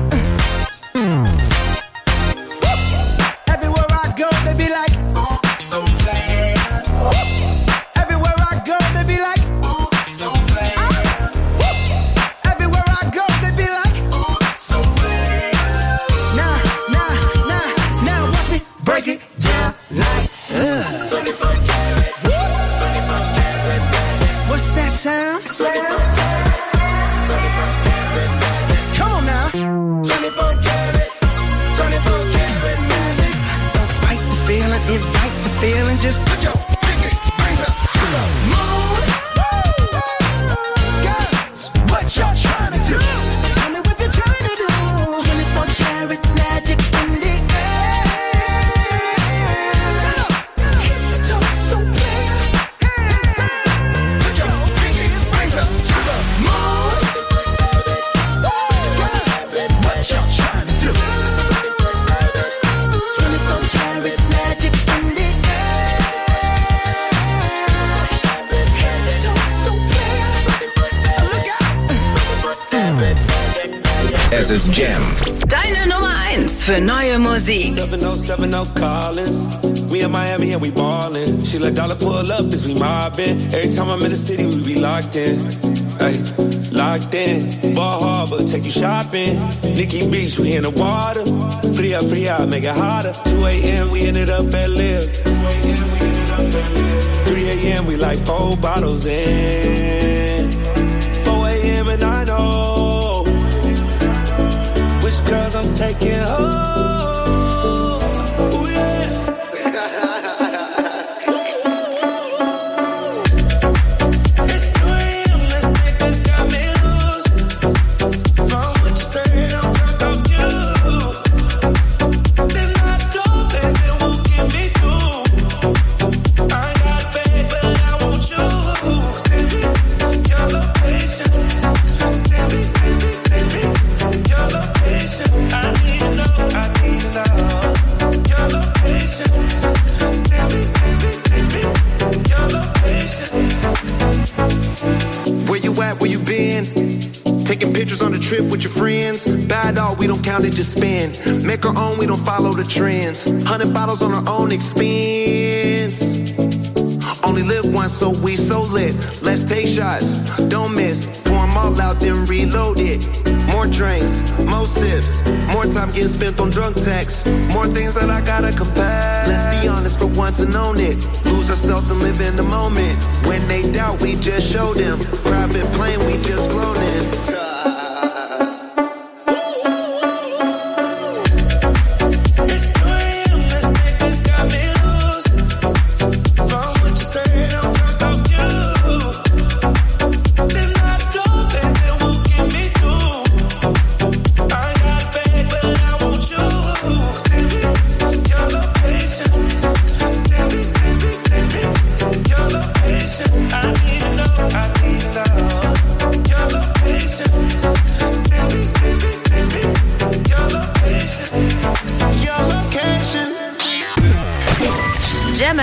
S21: Everywhere I go, they be like, oh, so bad. Everywhere I go, they be like, oh, so bad. Everywhere I go, they be like, oh, so bad. Now, watch me break it down like, 24 karat, 24 karat. What's that sound? Come on now. 24 karat, 24 karat magic. Don't fight the feeling, invite the feeling. Just put your pinky rings up to the moon. Girls, what y'all trying to do? Tell me what you're trying to do. 24 karat magic in the air. Head to toe, so clear. Put your pinky rings up to the moon. Girls, what y'all trying to do? 24 karat magic in the air. Head to toe, so clear. Look out.
S8: Es ist Jam.
S5: Deine Nummer 1 für neue Musik.
S21: 7070 Collins. We in Miami and we ballin'. She let dollar pull up cause we mobbin'. Every time I'm in the city we be locked in. Ay, locked in. Ball Harbor, take you shopping. Nikki Beach, we in the water. Free out, make it hotter. 2 a.m. we ended up at Live. 3 a.m. we like 4 bottles in. 4 a.m. and I know which girls I'm taking home. Ooh, yeah. It's 2 a.m. This nigga got me loose. From what you said, I'm drunk off you. Then I don't think they won't get me through. I ain't got a bag, but I want you. Send me your location. Send me your location. I need to know your location. Send me your location.
S1: Where you at, where you been? Taking pictures on the trip with your friends. Bad all, we don't count it, just spend. Make our own, we don't follow the trends. 100 bottles on our own expense. Only live once, so we so lit. Let's take shots, don't miss. Pour 'em all out, then reload it. More drinks, more sips. More time getting spent on drunk texts. More things that I gotta confess. Let's be honest for once and own it. Lose ourselves and live in the moment. When they doubt, we just show them. Private plane, we just flown in.
S21: It's 2 a.m. This nigga got me loose. From what you said, I'm drunk off you. Then I don't think they won't get me through. I ain't got a bag, but I want you. Send me your location. Send me your location. I need to know your location.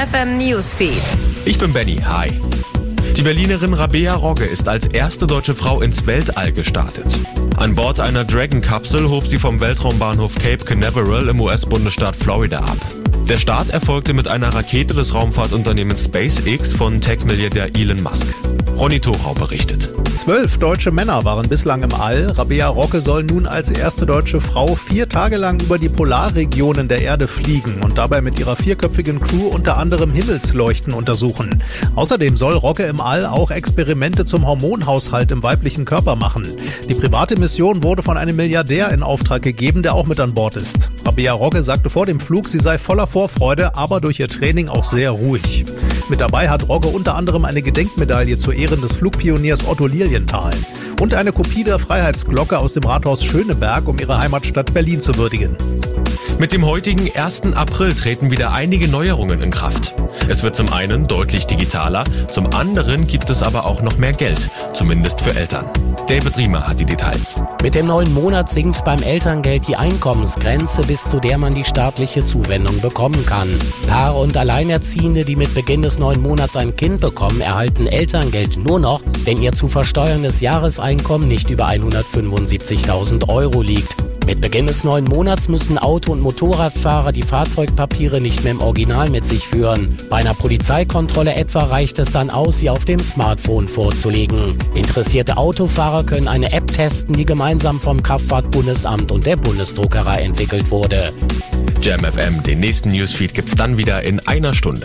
S5: JamFM Newsfeed.
S4: Ich bin Benny, hi. Die Berlinerin Rabea Rogge ist als erste deutsche Frau ins Weltall gestartet. An Bord einer Dragon-Kapsel hob sie vom Weltraumbahnhof Cape Canaveral im US-Bundesstaat Florida ab. Der Start erfolgte mit einer Rakete des Raumfahrtunternehmens SpaceX von Tech-Milliardär Elon Musk. Ronny Thorau berichtet.
S22: 12 deutsche Männer waren bislang im All. Rabea Rogge soll nun als erste deutsche Frau 4 Tage lang über die Polarregionen der Erde fliegen und dabei mit ihrer 4-köpfigen Crew unter anderem Himmelsleuchten untersuchen. Außerdem soll Rogge im All auch Experimente zum Hormonhaushalt im weiblichen Körper machen. Die private Mission wurde von einem Milliardär in Auftrag gegeben, der auch mit an Bord ist. Rabea Rogge sagte vor dem Flug, sie sei voller Vorfreude, aber durch ihr Training auch sehr ruhig. Mit dabei hat Rogge unter anderem eine Gedenkmedaille zu Ehren des Flugpioniers Otto Lilienthal und eine Kopie der Freiheitsglocke aus dem Rathaus Schöneberg, um ihre Heimatstadt Berlin zu würdigen.
S4: Mit dem heutigen 1. April treten wieder einige Neuerungen in Kraft. Es wird zum einen deutlich digitaler, zum anderen gibt es aber auch noch mehr Geld, zumindest für Eltern. David Riemer hat die Details.
S23: Mit dem neuen Monat sinkt beim Elterngeld die Einkommensgrenze, bis zu der man die staatliche Zuwendung bekommen kann. Paare und Alleinerziehende, die mit Beginn des neuen Monats ein Kind bekommen, erhalten Elterngeld nur noch, wenn ihr zu versteuerndes Jahreseinkommen nicht über 175.000 € liegt. Mit Beginn des neuen Monats müssen Auto- und Motorradfahrer die Fahrzeugpapiere nicht mehr im Original mit sich führen. Bei einer Polizeikontrolle etwa reicht es dann aus, sie auf dem Smartphone vorzulegen. Interessierte Autofahrer können eine App testen, die gemeinsam vom Kraftfahrtbundesamt und der Bundesdruckerei entwickelt wurde.
S4: JamFM, den nächsten Newsfeed gibt's dann wieder in einer Stunde.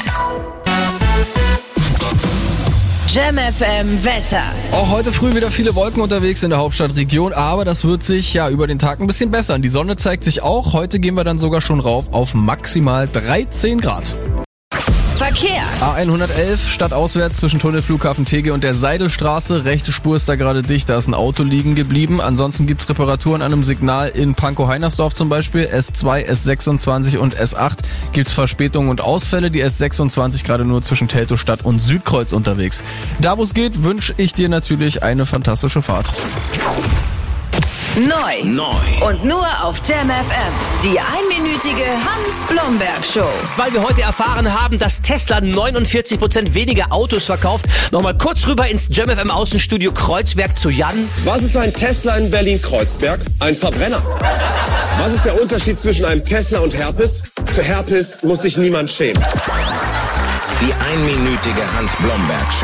S5: JamFM Wetter.
S6: Auch heute früh wieder viele Wolken unterwegs in der Hauptstadtregion, aber das wird sich ja über den Tag ein bisschen bessern. Die Sonne zeigt sich auch. Heute gehen wir dann sogar schon rauf auf maximal 13 Grad.
S5: Verkehr.
S6: A111 stadtauswärts zwischen Tunnel Flughafen Tegel und der Seidelstraße. Rechte Spur ist da gerade dicht, da ist ein Auto liegen geblieben. Ansonsten gibt's Reparaturen an einem Signal in Pankow-Heinersdorf zum Beispiel. S2, S26 und S8 gibt's Verspätungen und Ausfälle. Die S26 gerade nur zwischen Teltow-Stadt und Südkreuz unterwegs. Da wo es geht, wünsche ich dir natürlich eine fantastische Fahrt.
S5: Neu. Und nur auf JamFM. Die einminütige Hans-Blomberg-Show.
S24: Weil wir heute erfahren haben, dass Tesla 49% weniger Autos verkauft. Nochmal kurz rüber ins JamFM Außenstudio Kreuzberg zu Jan.
S25: Was ist ein Tesla in Berlin-Kreuzberg? Ein Verbrenner. Was ist der Unterschied zwischen einem Tesla und Herpes? Für Herpes muss sich niemand schämen.
S8: Die einminütige Hans-Blomberg-Show.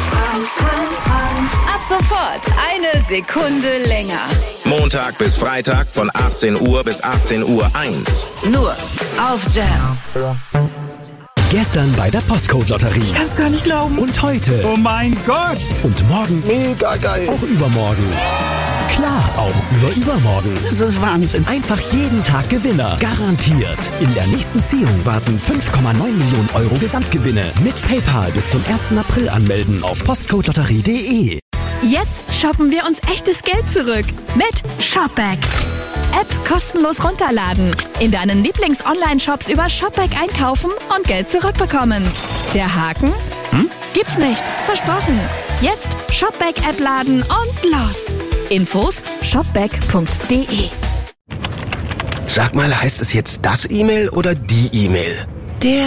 S5: Ab sofort eine Sekunde länger.
S8: Montag bis Freitag von 18 Uhr bis 18:01 Uhr.
S5: Nur auf Jam.
S12: Gestern bei der Postcode-Lotterie.
S26: Ich kann's gar nicht glauben.
S12: Und heute.
S26: Oh mein Gott.
S12: Und morgen.
S26: Mega geil.
S12: Auch übermorgen. Klar, auch übermorgen.
S26: Das ist Wahnsinn.
S12: Einfach jeden Tag Gewinner. Garantiert. In der nächsten Ziehung warten 5,9 Millionen € Gesamtgewinne. Mit PayPal bis zum 1. April anmelden auf postcodelotterie.de.
S27: Jetzt shoppen wir uns echtes Geld zurück mit Shopback. App kostenlos runterladen. In deinen Lieblings-Online-Shops über Shopback einkaufen und Geld zurückbekommen. Der Haken? Gibt's nicht. Versprochen. Jetzt Shopback-App laden und los. Infos shopback.de.
S28: Sag mal, heißt es jetzt das E-Mail oder die E-Mail?
S27: Der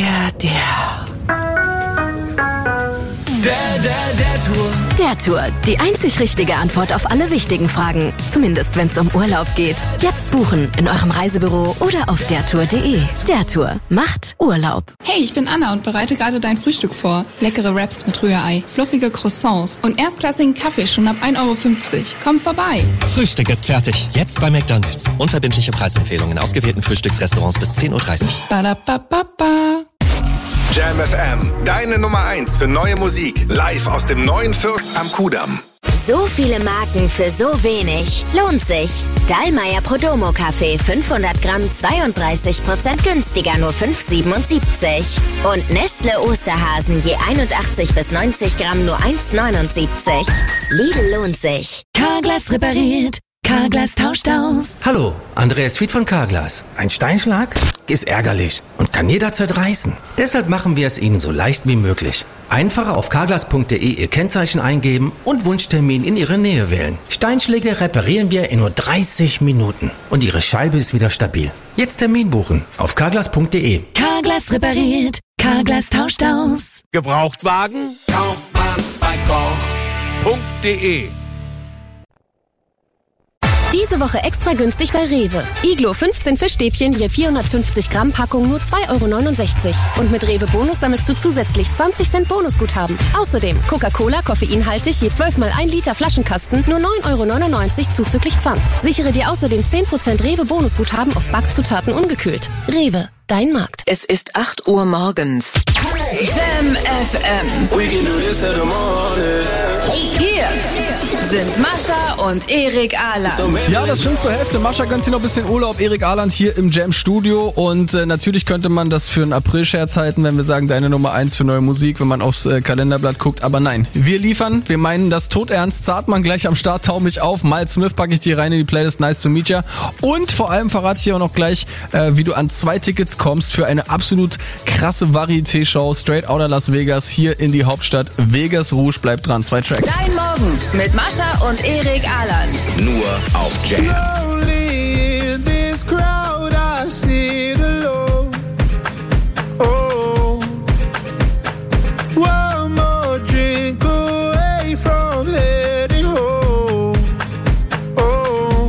S5: Tour. Der Tour. Die einzig richtige Antwort auf alle wichtigen Fragen. Zumindest, wenn es um Urlaub geht. Jetzt buchen in eurem Reisebüro oder auf dertour.de. Der Tour macht Urlaub.
S29: Hey, ich bin Anna und bereite gerade dein Frühstück vor. Leckere Wraps mit Rührei, fluffige Croissants und erstklassigen Kaffee schon ab 1,50 €. Komm vorbei.
S30: Frühstück ist fertig. Jetzt bei McDonald's. Unverbindliche Preisempfehlungen in ausgewählten Frühstücksrestaurants bis 10:30 Uhr.
S29: Badabababa.
S31: JamFM, deine Nummer 1 für neue Musik. Live aus dem neuen Fürst am Kudamm.
S11: So viele Marken für so wenig. Lohnt sich. Dallmayr Prodomo Kaffee 500 Gramm 32% günstiger, nur 5,77. Und Nestle Osterhasen je 81 bis 90 Gramm nur 1,79. Lidl lohnt sich.
S27: Carglass repariert. Carglass tauscht aus.
S32: Hallo, Andreas Fied von Carglass. Ein Steinschlag ist ärgerlich und kann jederzeit reißen. Deshalb machen wir es Ihnen so leicht wie möglich. Einfach auf carglass.de Ihr Kennzeichen eingeben und Wunschtermin in Ihre Nähe wählen. Steinschläge reparieren wir in nur 30 Minuten und Ihre Scheibe ist wieder stabil. Jetzt Termin buchen auf carglass.de.
S27: Carglass repariert. Carglass tauscht aus.
S3: Gebrauchtwagen? Kauft man bei koch.de.
S7: Diese Woche extra günstig bei Rewe. Iglo 15 Fischstäbchen je 450 Gramm Packung nur 2,69 €. Und mit Rewe Bonus sammelst du zusätzlich 20 Cent Bonusguthaben. Außerdem Coca-Cola koffeinhaltig je 12 mal 1 Liter Flaschenkasten nur 9,99 € zuzüglich Pfand. Sichere dir außerdem 10% Rewe Bonusguthaben auf Backzutaten ungekühlt. Rewe, dein Markt.
S9: Es ist 8 Uhr morgens.
S27: Jam FM.
S9: We can do this till the morning.
S27: Hier sind Mascha und Erik Ahland.
S6: Ja, das stimmt zur Hälfte. Mascha gönnt sich noch ein bisschen Urlaub. Erik Ahland hier im Jam-Studio. Und natürlich könnte man das für einen April-Scherz halten, wenn wir sagen, deine Nummer 1 für neue Musik, wenn man aufs Kalenderblatt guckt. Aber nein, wir liefern. Wir meinen das todernst. Zartmann gleich am Start, tau mich auf. Miles Smith packe ich dir rein in die Playlist Nice to Meet Ya. Und vor allem verrate ich dir auch noch gleich, wie du an 2 Tickets kommst für eine absolut krasse Varieté-Show straight outta Las Vegas hier in die Hauptstadt. Vegas Rouge, bleibt dran. 2 Tracks.
S27: Dein Morgen mit Mascha und Erik Ahland.
S8: Nur auf Jam.
S21: Slowly in this crowd I sit alone. Oh, one more drink away from heading home. Oh,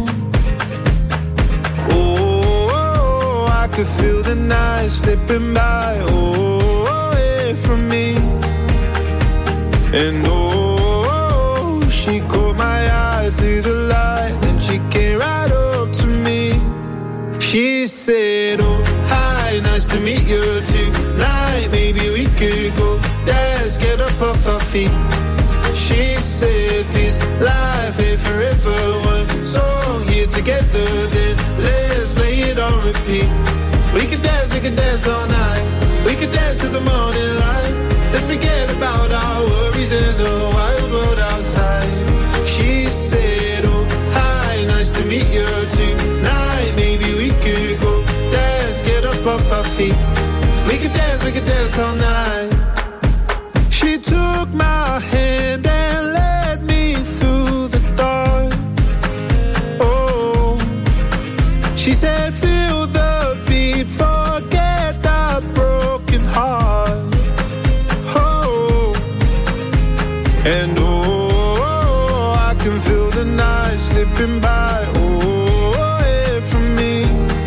S21: oh, I could feel the night slipping by. Oh, away from me. And oh, she caught my eye through the light, and she came right up to me. She said, oh, hi, nice to meet you tonight. Maybe we could go dance, get up off our feet. She said, this life ain't forever. One song here together, then let's play it on repeat. We could dance all night. We could dance to the morning light. Let's forget about our worries in the wild world outside. She said, oh, hi, nice to meet you tonight. Maybe we could go dance, get up off our feet. We could dance all night. She took my hand and led me through the dark. Oh, she said, feel the beat, forget our broken heart. And oh, I can feel the night slipping by, oh, away from me.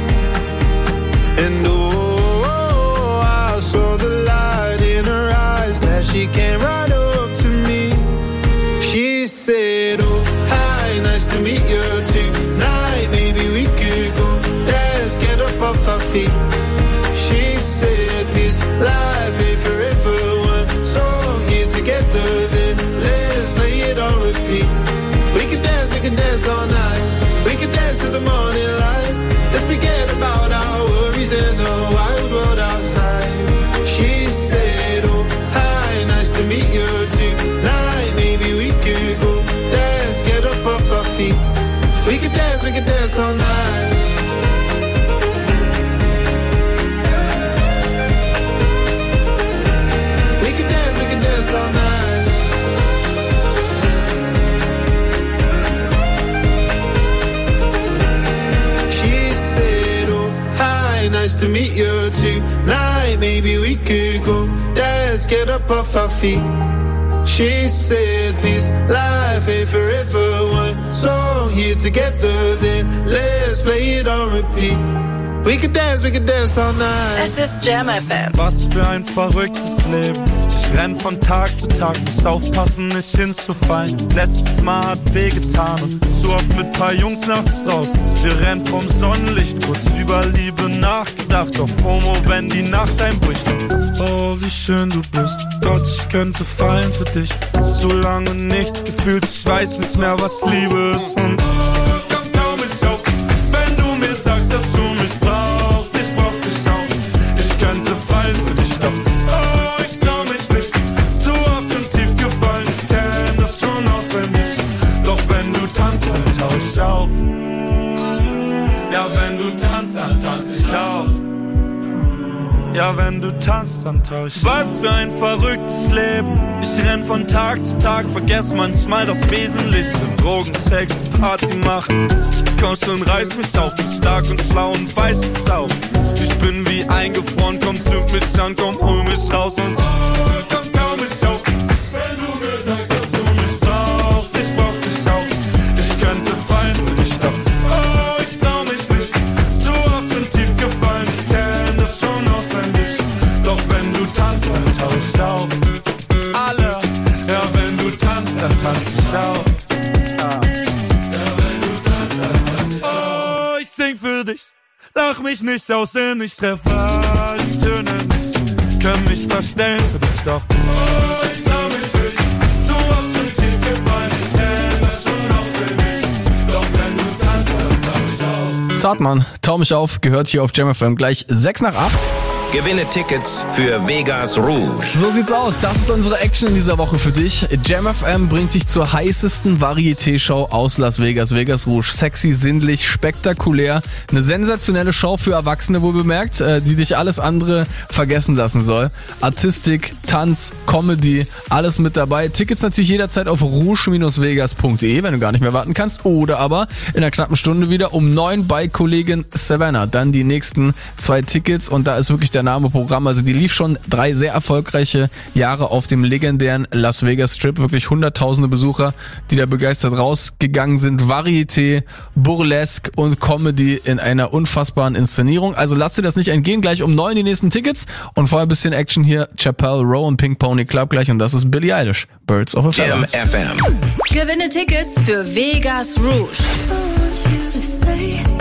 S21: And oh, I saw the light in her eyes, glad she came right up to me. She said, oh, hi, nice to meet you tonight. Maybe we could go dance, get up off our feet. She said, this life ain't forever. One song here together, then let's play it on repeat. We can dance all night. We can dance to the morning light. Let's forget about our worries in the wild world outside. She said, oh, hi, nice to meet you tonight. Maybe we could go dance, get up off our feet. We can dance all night. We can dance all night. She said, oh, hi, nice to meet you tonight. Maybe we could go dance, get up off our feet. She said, this life ain't forever. One song here together, then let's play it on repeat. We can dance all night.
S27: Es ist Jam FM.
S10: Was für ein verrücktes Leben. Ich renn von Tag zu Tag, muss aufpassen, nicht hinzufallen. Letztes Mal hat wehgetan und zu oft mit paar Jungs nachts draußen. Wir rennen vom Sonnenlicht, kurz über Liebe nachgedacht. Auf FOMO, wenn die Nacht einbricht. Oh, wie schön du bist. Gott, ich könnte fallen für dich. So lange nichts gefühlt, ich weiß nicht mehr, was Liebe ist. Und komm, trau mich auf, wenn du mir sagst, dass du mich brauchst. Ich brauch dich auch. Ich könnte fallen für dich, doch oh, ich trau mich nicht. Zu oft und tief gefallen, ich kenn das schon auswendig. Doch wenn du tanzt, dann tau ich auf. Ja, wenn du tanzt, dann tanz ich auch. Ja, wenn du tanzt, dann tau ich. Was für ein verrücktes Leben. Ich renn von Tag zu Tag, vergess manchmal das Wesentliche. Drogen, Sex, Party machen. Komm schon, reiß mich auf, bin stark und schlau und weiß es auch. Ich bin wie eingefroren, komm, zünd mich an, komm, hol mich raus und komm, tau mich auf. Wenn du mir sagst, dass du mich brauchst, ich brauch dich auch. Ich könnte fallen für dich, doch ich trau mich nicht. Zu oft schon tief gefallen, ich kenn das schon auswendig. Doch wenn du tanzt, dann tau ich auf. Alle, ja, wenn du tanzt, dann tanz ich auf. Ich sing für dich, lach mich nicht aus, denn ich treffe die Töne nicht. Kann mich verstellen für dich, doch ich trau mich nicht. Zu oft schon tief gefallen, ich kenn das schon auswendig. Doch wenn du tanzt, dann tau ich auf.
S6: Zartmann, tau mich auf, gehört hier auf Jam FM gleich 6:08.
S8: Gewinne Tickets für Vegas Rouge.
S6: So sieht's aus. Das ist unsere Action in dieser Woche für dich. Jam FM bringt dich zur heißesten Varieté-Show aus Las Vegas. Vegas Rouge. Sexy, sinnlich, spektakulär. Eine sensationelle Show für Erwachsene, wohl bemerkt, die dich alles andere vergessen lassen soll. Artistik, Tanz, Comedy, alles mit dabei. Tickets natürlich jederzeit auf rouge-vegas.de, wenn du gar nicht mehr warten kannst. Oder aber in einer knappen Stunde wieder um 9 bei Kollegin Savannah. Dann die nächsten 2 Tickets und da ist wirklich der Name Programm. Also die lief schon 3 sehr erfolgreiche Jahre auf dem legendären Las Vegas Strip. Wirklich hunderttausende Besucher, die da begeistert rausgegangen sind. Varieté, Burlesque und Comedy in einer unfassbaren Inszenierung. Also lass dir das nicht entgehen. Gleich um 9 die nächsten Tickets und vorher ein bisschen Action hier. Chappelle Row und Pink Pony Club gleich und das ist Billie Eilish. Birds of a Feather.
S8: Jam FM.
S1: Gewinne Tickets für Vegas Rouge.